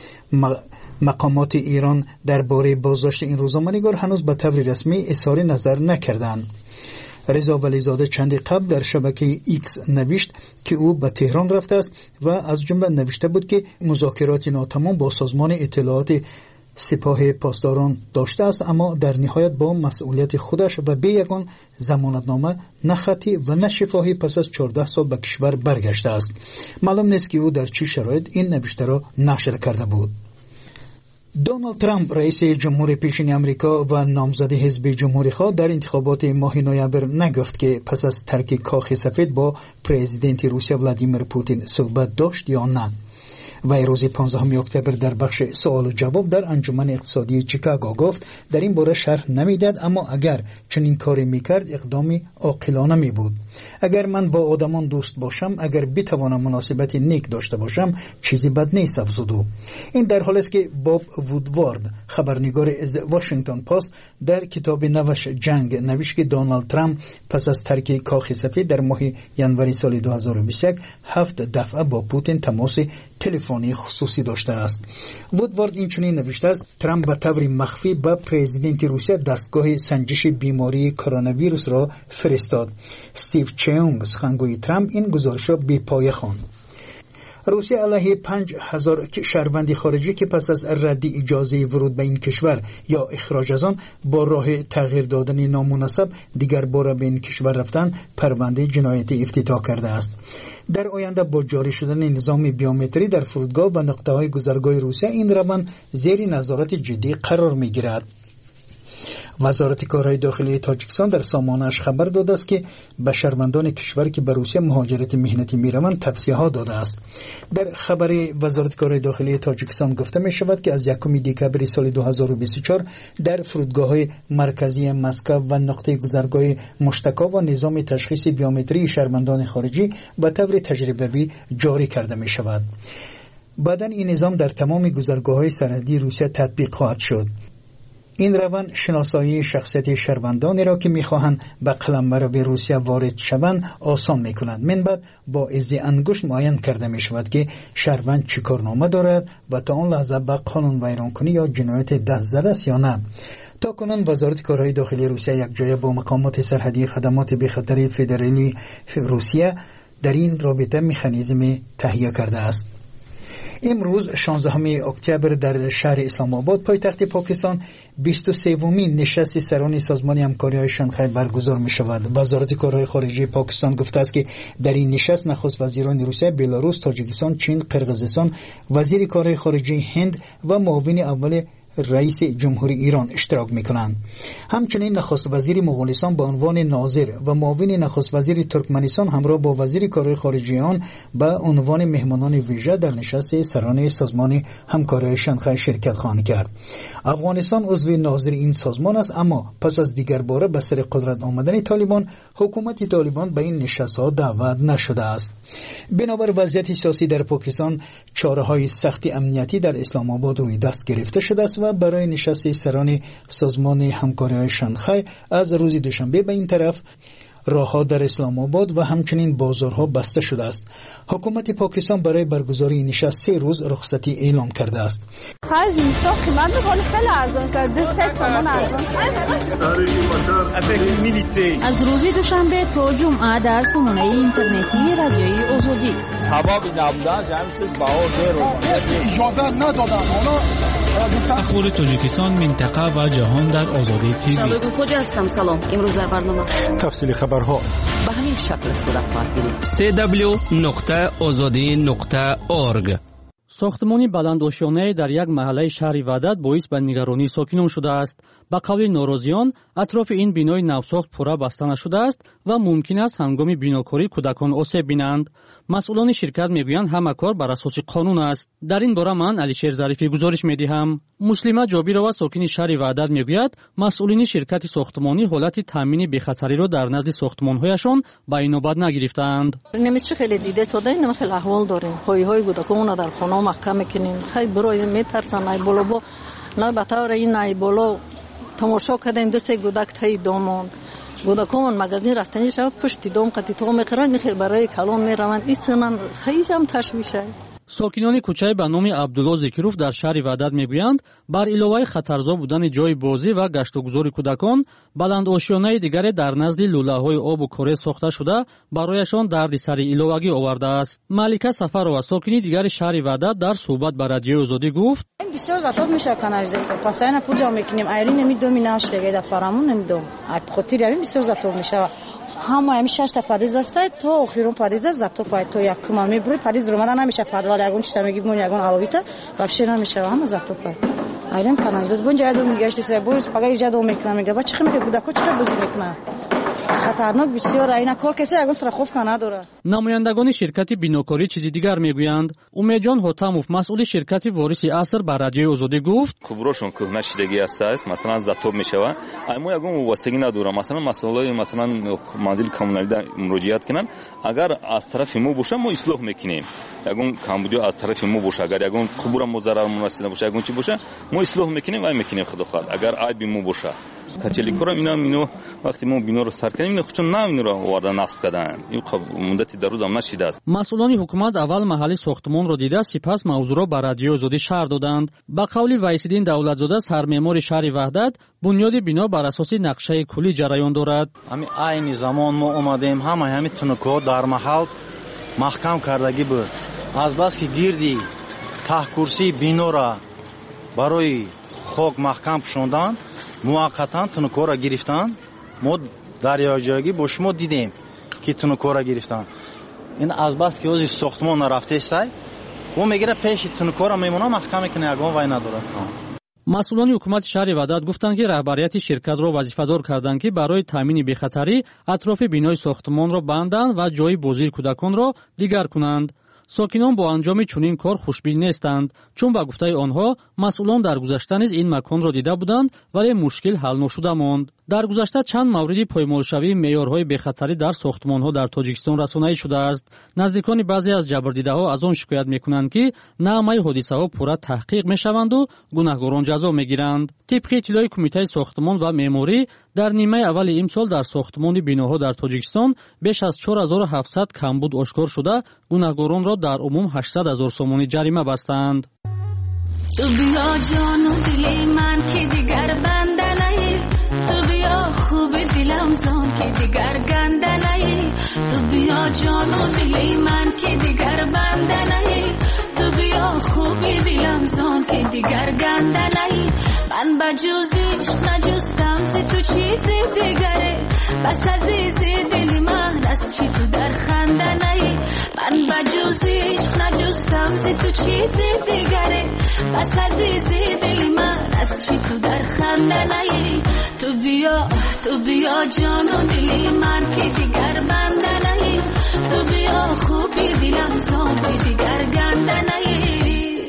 مقامات ایران درباره بازداشت این روزنامه‌نگار هنوز به طور رسمی اظهار نظر نکردند. رضا ولیزاده چندی قبل در شبکه ایکس نوشت که او به تهران رفته است و از جمله نوشته بود که مذاکرات ناتمام با سازمان اطلاعات سپاه پاسداران داشته است، اما در نهایت با مسئولیت خودش و به یگان ضمانتنامه نه خطی و نه شفاهی پس از 14 سال به کشور برگشته است. معلوم نیست که او در چه شرایط این نوشته را نشر کرده بود. دونالد ترامپ رئیس جمهور پیشین آمریکا و نامزد حزب جمهوری‌خواه در انتخابات ماه نوامبر نگفت که پس از ترک کاخ سفید با پرزیدنت روسیه ولادیمیر پوتین صحبت داشت یا نه. و روز 15 اکتبر در بخش سوال و جواب در انجمن اقتصادی چیکاگو گفت در این باره شرح نمیداد، اما اگر چنین کاری میکرد اقدامی عاقلانه می بود. اگر من با آدمان دوست باشم، اگر بتوانم مناسبت نیک داشته باشم، چیزی بد نیست افزود او. این در حالی است که باب وودوارد خبرنگار از واشنگتن پست در کتاب نوش جنگ نوشت که دونالد ترامپ پس از ترک کاخ سفید در ماه ژانویه سال 2021 7 دفعه با پوتین تماس تلفنی خصوصی داشته است. وودوارد این چنین نوشته است: ترامپ به طور مخفی به پرزیدنت روسیه دستگاه سنجش بیماری کرونا ویروس را فرستاد. استیو چیونگ سخنگوی ترامپ این گزارش را بی‌پایه خواند. روسیه علیه 5000 شهروند خارجی که پس از رد اجازه ورود به این کشور یا اخراج از آن با راه تغییر دادن نامناسب دیگر بار به این کشور رفتن پرونده جنایتی افتتاح کرده است. در آینده با جاری شدن نظام بیومتری در فرودگاه و نقطه‌های گذرگاه روسیه این روند زیر نظارت جدی قرار می‌گیرد. وزارت کارهای داخلی تاجیکستان در سامانه‌اش خبر داده است که به شهروندان کشور که به روسیه مهاجرت مهنتی می‌روند توصیه‌ها داده است. در خبر وزارت کارهای داخلی تاجیکستان گفته می‌شود که از 1 دکبر سال 2024 در فرودگاه‌های مرکزی مسکو و نقطه گذرگاه مشتکا و نظام تشخیص بیومتری شهروندان خارجی به طور تجربی جاری کرده می‌شود. بعداً این نظام در تمام گذرگاه‌های سرحدی روسیه تطبیق خواهد شد. این روند شناسایی شخصیت شهروندانی را که می‌خواهند به قلمرو روسیه وارد شوند آسان می‌کند. من بعد با عض انگشت معین کرده می‌شود که شهروند چه کارنامه دارد و تا آن لحظه به قانون ویرانکنی یا جنایت دست زده است یا نه. تا کنون وزارت کارهای داخلی روسیه یک جایه با مقامات سرحدی خدمات بی‌خطری فدرالی روسیه در این رابطه مکانیزم تهیه کرده است. امروز 16 اکتبر در شهر اسلام آباد پایتخت پاکستان 23مین نشست سران سازمان همکاری‌های شانگهای برگزار می‌شود. وزارت کارهای خارجه پاکستان گفته است که در این نشست نخست وزیران روسیه، بلاروس، تاجیکستان، چین، قرقیزستان، وزیر کارهای خارجه هند و معاون اول رئیس جمهوری ایران اشتراک میکنند. همچنین نخست وزیر مغولستان به عنوان ناظر و معاون نخست وزیر ترکمنستان همراه با وزیر کارهای خارجه آن به عنوان مهمانان ویژه در نشست سران سازمان همکاری شانگهای شرکت خواهند کرد. افغانستان عضو ناظر این سازمان است، اما پس از دیگر باره به سر قدرت آمدن طالبان حکومت طالبان به این نشست‌ها دعوت نشده است. بنابر وضعیت سیاسی در پاکستان چاره‌های سخت امنیتی در اسلام آباد روی دست گرفته شده است و برای نشست سران سازمان همکاری شانگهای از روز دوشنبه به این طرف راه‌ها در اسلام آباد و همچنین بازارها بسته شده است. حکومت پاکستان برای برگزاری نشست 3 روز رخصتی اعلام کرده است. از روز دوشنبه تا جمعه در سامانه اینترنتی رادیوی آزادی اخبار تاجیکستان، منطقه و جهان در آزادی تیوی. خوجا هستم. سلام. امروز در برنامه تفصیل خبرها به همین شکل است که www.azadi.org. ساختمانی بلندآشیانه در یک محله شهر وحدت باعث به نگرانی ساکنان شده است. به قول ناراضیان اطراف این بینای نوساخت پورا بسته نشده است و ممکن است هنگام بیناکاری کودکان آسیب بینند. مسئولان شرکت میگویند همه کار بر اساس قانون است. در این باره من علیشیر ظریفی گزارش میدهم. مسلمه جابیرова ساکن شهر وحدت میگوید مسئولین شرکت ساختمانی حالت تامین بی‌خطری را در نزد ساختمان‌هایشان به اینوبت نگرفتند. نمیشه خیلی دیده شده، نمی خیلی احوال داریم. های کودکان در خانه محکم میکنیم. خیلی برای میترسن ای بالا با نه به طور این ای بالا تماشا کردیم دو سه کودک تای دامون کودکان مغازین رفتنی شد پشت دام قطی تو میخرن خیلی برای کلام میروند. این من خیلی هم تشویشه. ساکنان کوچه به نام عبدالله ذکیروف در شهر وحدت میگویند بر علاوه خطرزا بودن جای بازی و گشتوگذار کودکان بلندآشیانه دیگری در نزد لوله‌های آب و کره ساخته شده برایشان دردسری علاوگی آورده است. ملکه سفرова ساکنی دیگر شهر وحدت در صحبت با رادیو آزادی گفت بسیار زیاد میشه کانالیزاسیون پاساینا پوجا میکنیم ایرین نمیدومی ناشته در فرامون نمیدوم ای بخاطر یاریم بسیار زیاد میشه همه همیشه تا پادیز است تو آخرون پادیز زاتو پای تو یک کم میبری پادیز رو مدن نمیشه پادوال یگون چتا میگیم اون یگون علاویت واشه نمیشه همه زاتو پای ایران کانالیزاسیون بونجا دو میگشت سه بویس پگای جادو میکنه میگه بچه خیلی میگه کودکو چقدر بزرگ میکنه خطرناک بسیار اینا کار کسی اگه استراخوف کنه نداره. نمایندگان شرکت بیناکاری چیزی دیگر میگویند. امیدجان حاتموف مسئول شرکت وارث عصر بر رادیو آزادی گفت خبرشون که نشیدگی است مثلا زاتوب میشوه اما یگون واسطگی نداره مثلا مسئولای مثلا منزل کمونالی در مراجعت کنن اگر از طرف ما باشه ما اصلاح میکنیم یگون کمبودی از طرف ما باشه اگر یگون خبر مضرر مناسب باشه یگون چی باشه ما اصلاح میکنیم و میکنیم خدا خواهد اگر عیب ما باشه کچلی کورا اینا وقتی ما بینو رو سر کنیم اینا خودشون نه اینو رو وارد نصب کردن این مدتی در روز هم نشیده است. مسئولان حکومت اول محل ساختمان را دیده سپس موضوع را بر رادیو آزادی شهر دادند. با قول ویس‌الدین دولتزاده سرمعمار شهر وحدت بنیاد بنا بر اساس نقشه کلی جریان دارد. همین عین زمان ما اومدیم همین تنکو در محل محکم کردگی بود از بس که گیردی ته کرسی بنا را برای خاک محکم پوشاندن موقتا تنکو را گرفتن. ما دریاجاگی با شما دیدیم که تنکو را گرفتن. این از بس که از ساختمان رفته است و میگیره پیش تنکو را میمونه محکم کنه یگان وای نداره. مسئولان حکومت شهر وحدت گفتند که رهبریت شرکت را وظیفه‌دار کردند که برای تامین بی‌خطری اطراف بینای ساختمان را بندند و جای بازی کودکان را دیگر کنند. ساکنان با انجام چنین کار خوشبین نیستند چون با گفته آنها مسئولان در گذشته نیز این مکان را دیده بودند ولی مشکل حل نشده ماند. در گذشته چند مورد پایمالشوی معیارهای بی‌خطری در ساختمان‌ها در تاجیکستان رسانه‌ای شده است. نزدیکان بعضی از جبردیده‌ها از آن شکایت می‌کنند که نامه حادثه‌ها پورا تحقیق می‌شوند و گناهکاران جزا می‌گیرند. طبق اطلاع کمیته ساختمان و معماری در نیمه اول امسال در ساختمان بیناها در تاجیکستان بیش از 4700 کمبود آشکار شده گناهکاران را در عموم 800,000 سومانی جریمه بستند. تو بیا جان و دل من که دیگر بنده نهی تو بیا خوب دلم زان که دیگر گنده نهی تو بیا جان و دل من که دیگر بنده نهی تو بیا خوب دلم زان که دیگر گنده نهی من بجوزیش نجستم ز تو چیزی دیگره بس عزیزی دل من از چی تو در خنده نهی من بجوزیش نجستم ز تو چیزی دیگره بس عزیزی دل من از چی تو در خنده نهی تو بیا جان و دلی من که دیگر بنده نهی تو بیا خوبی دلم زان که دیگر گنده نهی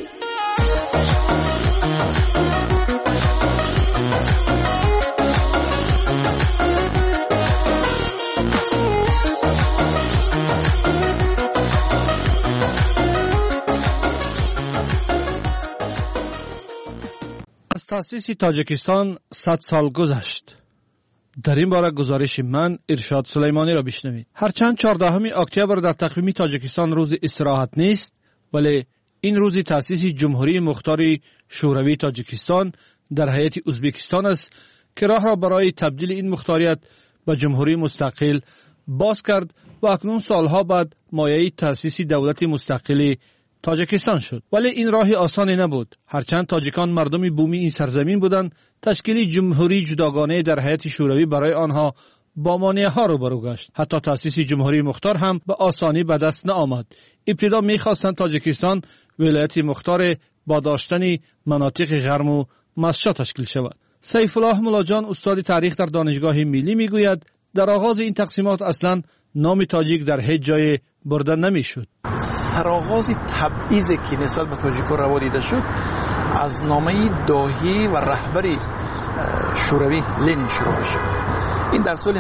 از تأسیس تاجیکستان 100 سال گذشت. در این باره گزارش من ارشاد سلیمانی را بشنوید. هرچند 14 اکتبر در تقویم تاجیکستان روز استراحت نیست، ولی این روز تأسیس جمهوری مختار شوروی تاجیکستان در هیئت ازبکستان است که راه را برای تبدیل این مختاریت به جمهوری مستقل باز کرد و اکنون سالها بعد مایه تأسیس دولت مستقل تاجیکستان شد. ولی این راه آسانی نبود. هرچند تاجیکان مردم بومی این سرزمین بودند، تشکیل جمهوری جداگانه در هیئت شوروی برای آنها با مانع‌ها روبرو گشت. حتی تأسیس جمهوری مختار هم به آسانی به دست نآمد. ابتدا می‌خواستند تاجیکستان ولایت مختار با داشتن مناطق گرم و مسشا تشکیل شود. سیف الله ملاجان استاد تاریخ در دانشگاه ملی میگوید در آغاز این تقسیمات اصلاً نام تاجیک در هیچ جای برده نمیشد. سرآغاز تبعیضی که نسبت به تاجیک‌ها روا دیده شد از نامه داهی و رهبری شوروی لنین شروع میشه. این در سال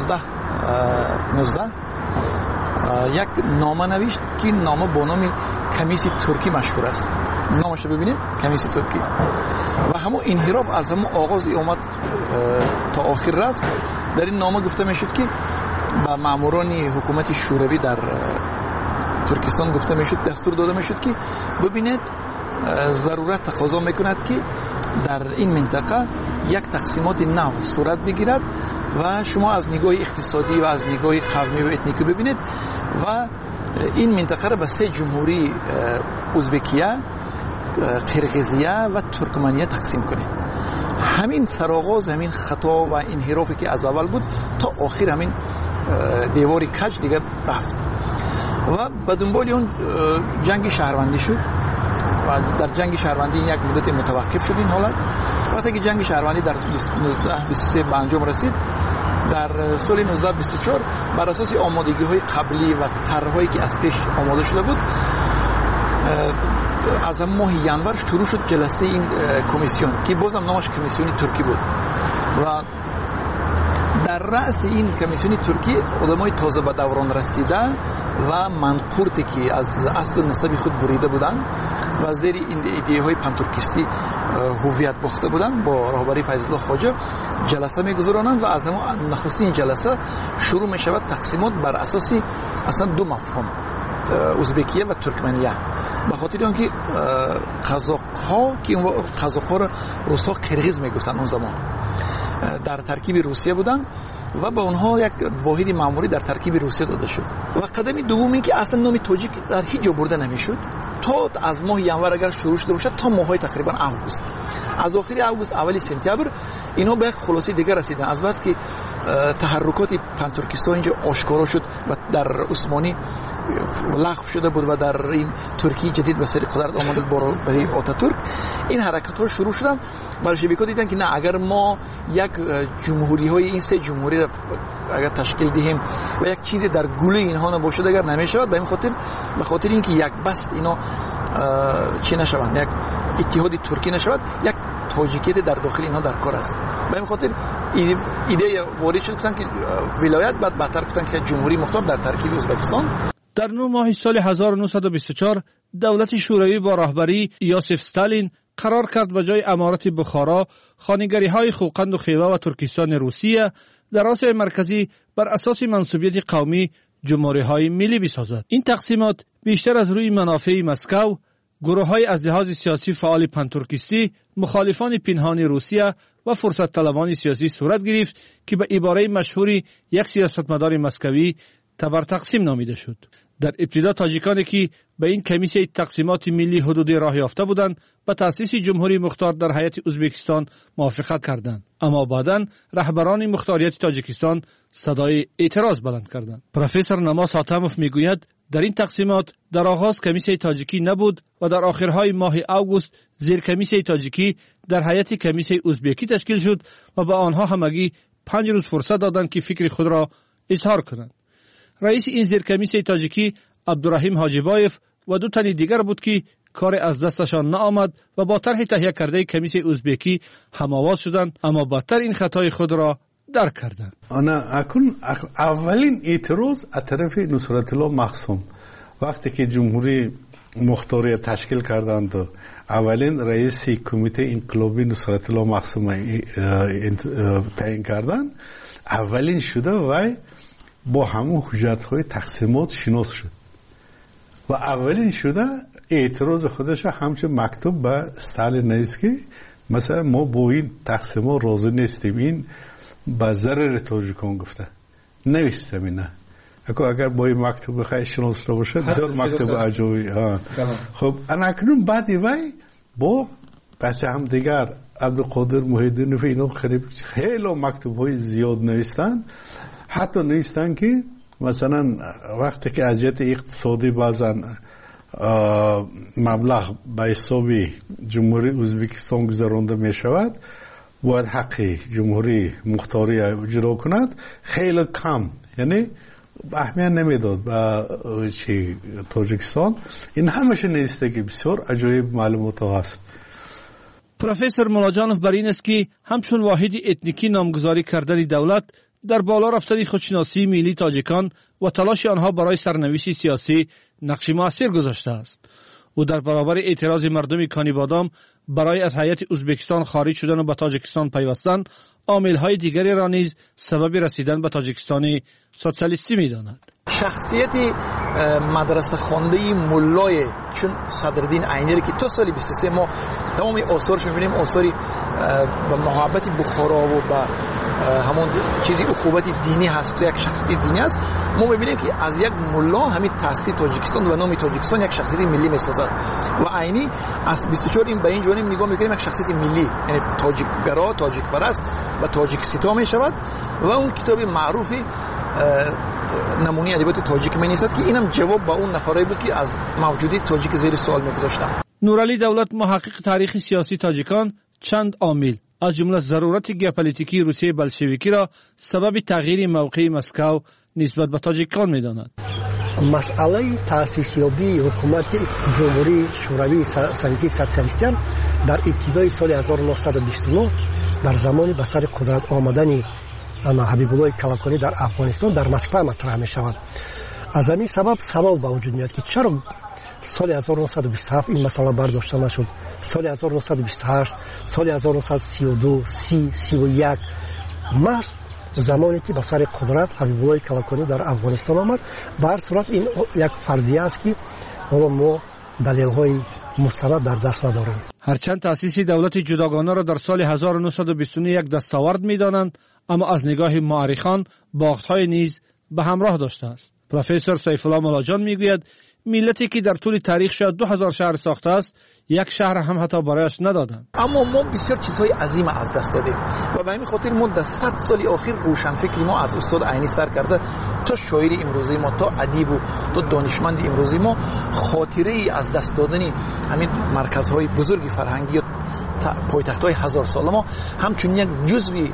19 یک نامه نوشت که نامه با نام کمیسی ترکی مشهور است. نامش رو ببینید، کمیسی ترکی. و همون انحراف از همون آغاز اومد تا آخر رفت. در این نامه گفته میشد که با ماموران حکومت شوروی در ترکستان گفته میشد، دستور داده میشد که ببینید ضرورت تقاضا میکند که در این منطقه یک تقسیمات نو صورت بگیرد و شما از نگاه اقتصادی و از نگاه قومی و اتنیکی ببینید و این منطقه را به 3 جمهوری ازبکیه، قرقیزیه و ترکمنیه تقسیم کنید. همین سرآغاز همین خطا و انحرافی که از اول بود تا آخر همین دیواری کج دیگه رفت و به دنبال اون جنگ شهروندی شد و در جنگ شهروندی یک مدت متوقف شد این حالت. وقتی که جنگ شهروندی در 1923 به انجام رسید، در سال 1924 بر اساس آمادگی‌های قبلی و طرح‌هایی که از پیش آماده شده بود از ماه ینور شروع شد جلسه این کمیسیون که بازم نامش کمیسیون ترکی بود و در رأس این کمیسیون ترکی آدمای تازه به دوران رسیده و منقورتی که از اصل و نسب خود بریده بودند و زیر این ایده‌های پانتورکیستی هویت باخته بودند با رهبری فیض‌الله خواجه جلسه می‌گذرانند و از همون نخستین جلسه شروع می‌شود تقسیمات بر اساس اصلا 2 مفهوم، ازبکیه و ترکمنیه. به خاطر اینکه قزاق‌ها که اون قزاق‌ها رو روس‌ها قرقیز میگفتن اون زمان در ترکیب روسیه بودن و به اونها یک واحد مأموری در ترکیب روسیه داده شد. و قدم دومی که اصلا نام تاجیک در هیچ جا برده نمیشد تا از ماه ینور اگر شروع شده باشد تا ماهای تقریبا اوگوست، از آخر اوگوست اولی سپتامبر اینها به یک خلاصه دیگر رسیدن. از بعد که تحرکات پانتورکیستان اینجا آشکارا شد و در عثمانی لغو شده بود و در این ترکی جدید به سر قدرت آمد برای آتاتورک، این حرکات ها شروع شدن. بلشویک‌ها دیدن که نه، اگر ما یک جمهوری های این 3 جمهوری را اگر تشکیل دهیم و یک چیزی در گوله اینها نباشد اگر نمیشود، به خاطر اینکه یک بست اینا چی نشوند، یک اتحاد ترکی نشود، یک تاجیکیت در داخل اینها در کار است. به این خاطر ایده وارد شد که ولایت بعد بهتر گفتن که جمهوری مختار در ترکیب ازبکستان. در 9 ماه سال 1924 دولت شوروی با رهبری یوسف استالین قرار کرد به جای امارت بخارا خانگری‌های خوقند و خیوه و ترکستان روسیه در آسیای مرکزی بر اساس منسوبیت قومی جمهوری‌های ملی بسازد. این تقسیمات بیشتر از روی منافع مسکو، گروه‌های از لحاظ سیاسی فعال پانتورکیستی، مخالفان پنهان روسیه و فرصت طلبان سیاسی صورت گرفت که به عباره مشهوری یک سیاستمدار مسکوی تبر تقسیم نامیده شد. در ابتدا تاجیکانی که به این کمیسیون تقسیمات ملی حدودی راه یافته بودند به تأسیس جمهوری مختار در هیئت ازبکستان موافقت کردند، اما بعداً رهبران مختاریت تاجیکستان صدای اعتراض بلند کردند. پروفسور نماس حاتموف میگوید در این تقسیمات در آغاز کمیسیون تاجیکی نبود و در آخرهای ماه اوگوست زیر کمیسیون تاجیکی در هیئت کمیسیون ازبکی تشکیل شد و به آنها همگی 5 روز فرصت دادند که فکر خود را اظهار کنند. رئیس این زیر کمیسیون تاجیکی عبدالرحیم حاجیبایف و 2 تن دیگر بود که کار از دستشان نآمد و با طرح تهیه کرده کمیسیون ازبکی هم‌آواز شدند، اما بدتر این خطای خود را درک کردند. اولین اعتراض از طرف نصرت الله مخصوم وقتی که جمهوری مختاری تشکیل کردند و اولین رئیس کمیته انقلابی نصرت الله مخصوم تعیین کردند، اولین شده و با همون حجت‌های تقسیمات شناس شد و اولین شده اعتراض خودش همچون مکتوب به استالین نوشت که مثلا ما با این تقسیمات راضی نیستیم، این به ضرر تاجیکان گفته نوشتم اینا. اگر با این مکتوب خیلی شناسته باشه بسیار مکتوب عجیبی. خب انا اکنون بعد وای با بچه هم دیگر عبدالقادر محیدینوف اینا خیلی مکتوب های زیاد نوشتن، حتی نوشتن که مثلا وقتی که اذیت اقتصادی بعضن مبلغ به حساب جمهوری ازبکستان گذرانده می شود باید حق جمهوری مختاری اجرا کند، خیلی کم، یعنی اهمیت نمیداد به تاجیکستان. این همش نیسته که بسیار عجایب معلومات هست. پروفسور مولاجانوف بر این است که همچون واحد اتنیکی نامگذاری کردن دولت در بالا رفتن خودشناسی ملی تاجیکان و تلاش آنها برای سرنوشت سیاسی نقش مؤثر گذاشته است. او در برابر اعتراض مردم کانیبادام برای از هیئت ازبکستان خارج شدن و به تاجیکستان پیوستن، عامل‌های دیگری را نیز سبب رسیدن به تاجیکستان سوسیالیستی می‌داند. شخصیت مدرسه خوانده مولای چون صدرالدین عینی که تا سال 23 ما تمام آثارش می‌بینیم، آثاری با محبت بخارا و با همون چیزی اخوت دینی هست، تو یک شخصیت دینی است. ما می‌بینیم که از یک مولا همین تأسیس تاجیکستان و نام تاجیکستان یک شخصیت ملی می‌سازد و عینی از 24 این به این جانب نگاه می‌کنیم یک شخصیت ملی، یعنی تاجیک گرا، تاجیک پرست و تاجیک ستا می‌شود و اون کتاب معروفی نمونه ادبیات تاجیک می‌نویسد که اینم جواب با اون نفرایی بود که از موجودیت تاجیک زیر سوال می‌گذاشتن. نورعلی دولت محقق تاریخ سیاسی تاجیکان چند عامل از جمله ضرورت ژئوپلیتیکی روسیه بلشویکی را سبب تغییر موقع مسکو نسبت به تاجیکان می‌داند. مسئله تأسیس یابی حکومت جمهوری شوروی سوویتی سوسیالیستی در ابتدای سال 1929 در زمان به سر قدرت آمدن حبیب الله کلکانی در افغانستان در مسکو مطرح می شود. از همین سبب سوال به وجود میاد که چرا سال 1927 این مسئله برداشته نشد، سال 1928، سال 1932، 30، 31 محض زمانی که به سر قدرت حبیب الله کلکانی در افغانستان آمد. به هر صورت این یک فرضیه است که ما دلیل‌های مستند در دست نداریم. هرچند تأسیس دولت جداگانه را در سال 1929 یک دستاورد می‌دانند، اما از نگاه مورخان باخت‌های نیز به همراه داشته است. پروفسور سیف الله مولاجان میگوید ملتی که در طول تاریخ شاید 2000 شهر ساخته است، یک شهر هم حتی برایش ندادند. اما ما بسیار چیزهای عظیم از دست دادیم و به همین خاطر ما در 100 سال اخیر روشنفکری ما از استاد عینی سر کرده تا شاعر امروزی ما، تا ادیب و تا دانشمند امروزی ما خاطره ای از دست دادن همین مرکزهای بزرگ فرهنگی و پایتخت‌های هزار ساله ما همچون یک جزوی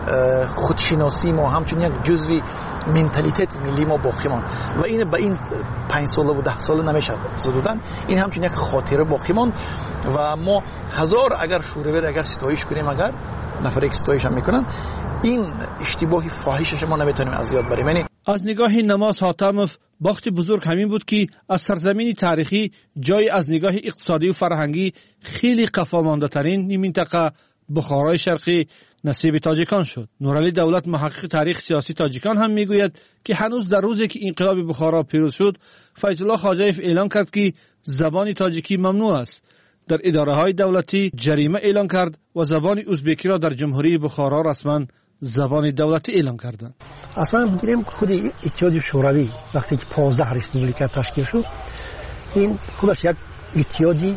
خودشناسی ما، همچون یک جزوی منتالیتت ملی ما باقی ماند و این به این 5 ساله و 10 ساله نمیشه زدودن. این همچون یک خاطره باقی ماند و ما هزار اگر شورور اگر ستایش کنیم، اگر نفر یک ستایش هم میکنن، این اشتباهی فاحشش ما نمیتونیم از یاد بریم. یعنی از نگاه نماز حاتموف باخت بزرگ همین بود که از سرزمین تاریخی جای از نگاه اقتصادی و فرهنگی خیلی قفا مانده ترین این منطقه بخارای شرقی نصیب تاجیکان شد. نورعلی دولت محقق تاریخ سیاسی تاجیکان هم میگوید که هنوز در روزی که انقلاب بخارا پیروز شد، فیض الله خواجه‌ایف اعلان کرد که زبان تاجیکی ممنوع است. در اداره‌های دولتی جریمه اعلان کرد و زبان ازبکی را در جمهوری بخارا رسما زبان دولتی اعلام کردند. اصلا بگیریم خود اتحاد شوروی وقتی که 15 ریسپوبلیکا تشکیل شد، این خودش یک اتحادی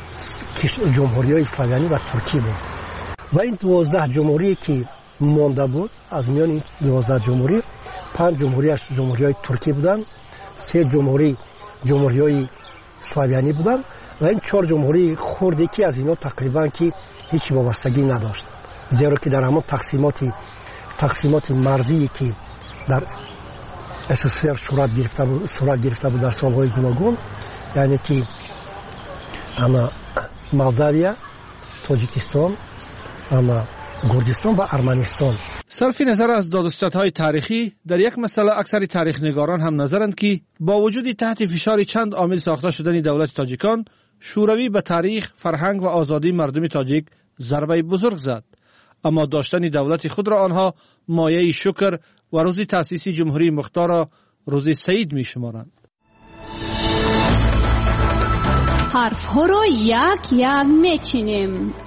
جمهوری‌های اسلامی و ترکی بود و این 12 جمهوری که مانده بود، از میان این 12 جمهوری 5 جمهوریش جمهوری‌های ترکی بودند سه جمهوری‌های سلاویانی بودند و این 4 جمهوری خردگی از اینا تقریبا که هیچ وابستگی نداشت، زیرا که در همون تقسیمات مرزی که در SSR صورت گرفته بود در سالهای گوناگون، یعنی که اما مولداویا، تاجیکستان، اما گرجستان و ارمنستان. صرف نظر از دادستادهای تاریخی، در یک مسئله اکثر تاریخ نگاران هم نظرند که با وجود تحت فشار چند عامل ساخته شدن دولت تاجیکان، شوروی به تاریخ، فرهنگ و آزادی مردم تاجیک ضربه بزرگ زد، اما داشتن دولت خود را آنها مایه شکر و روز تأسیس جمهوری مختار را روز سعید می شمارند. حرف ها را یک یک می چینیم.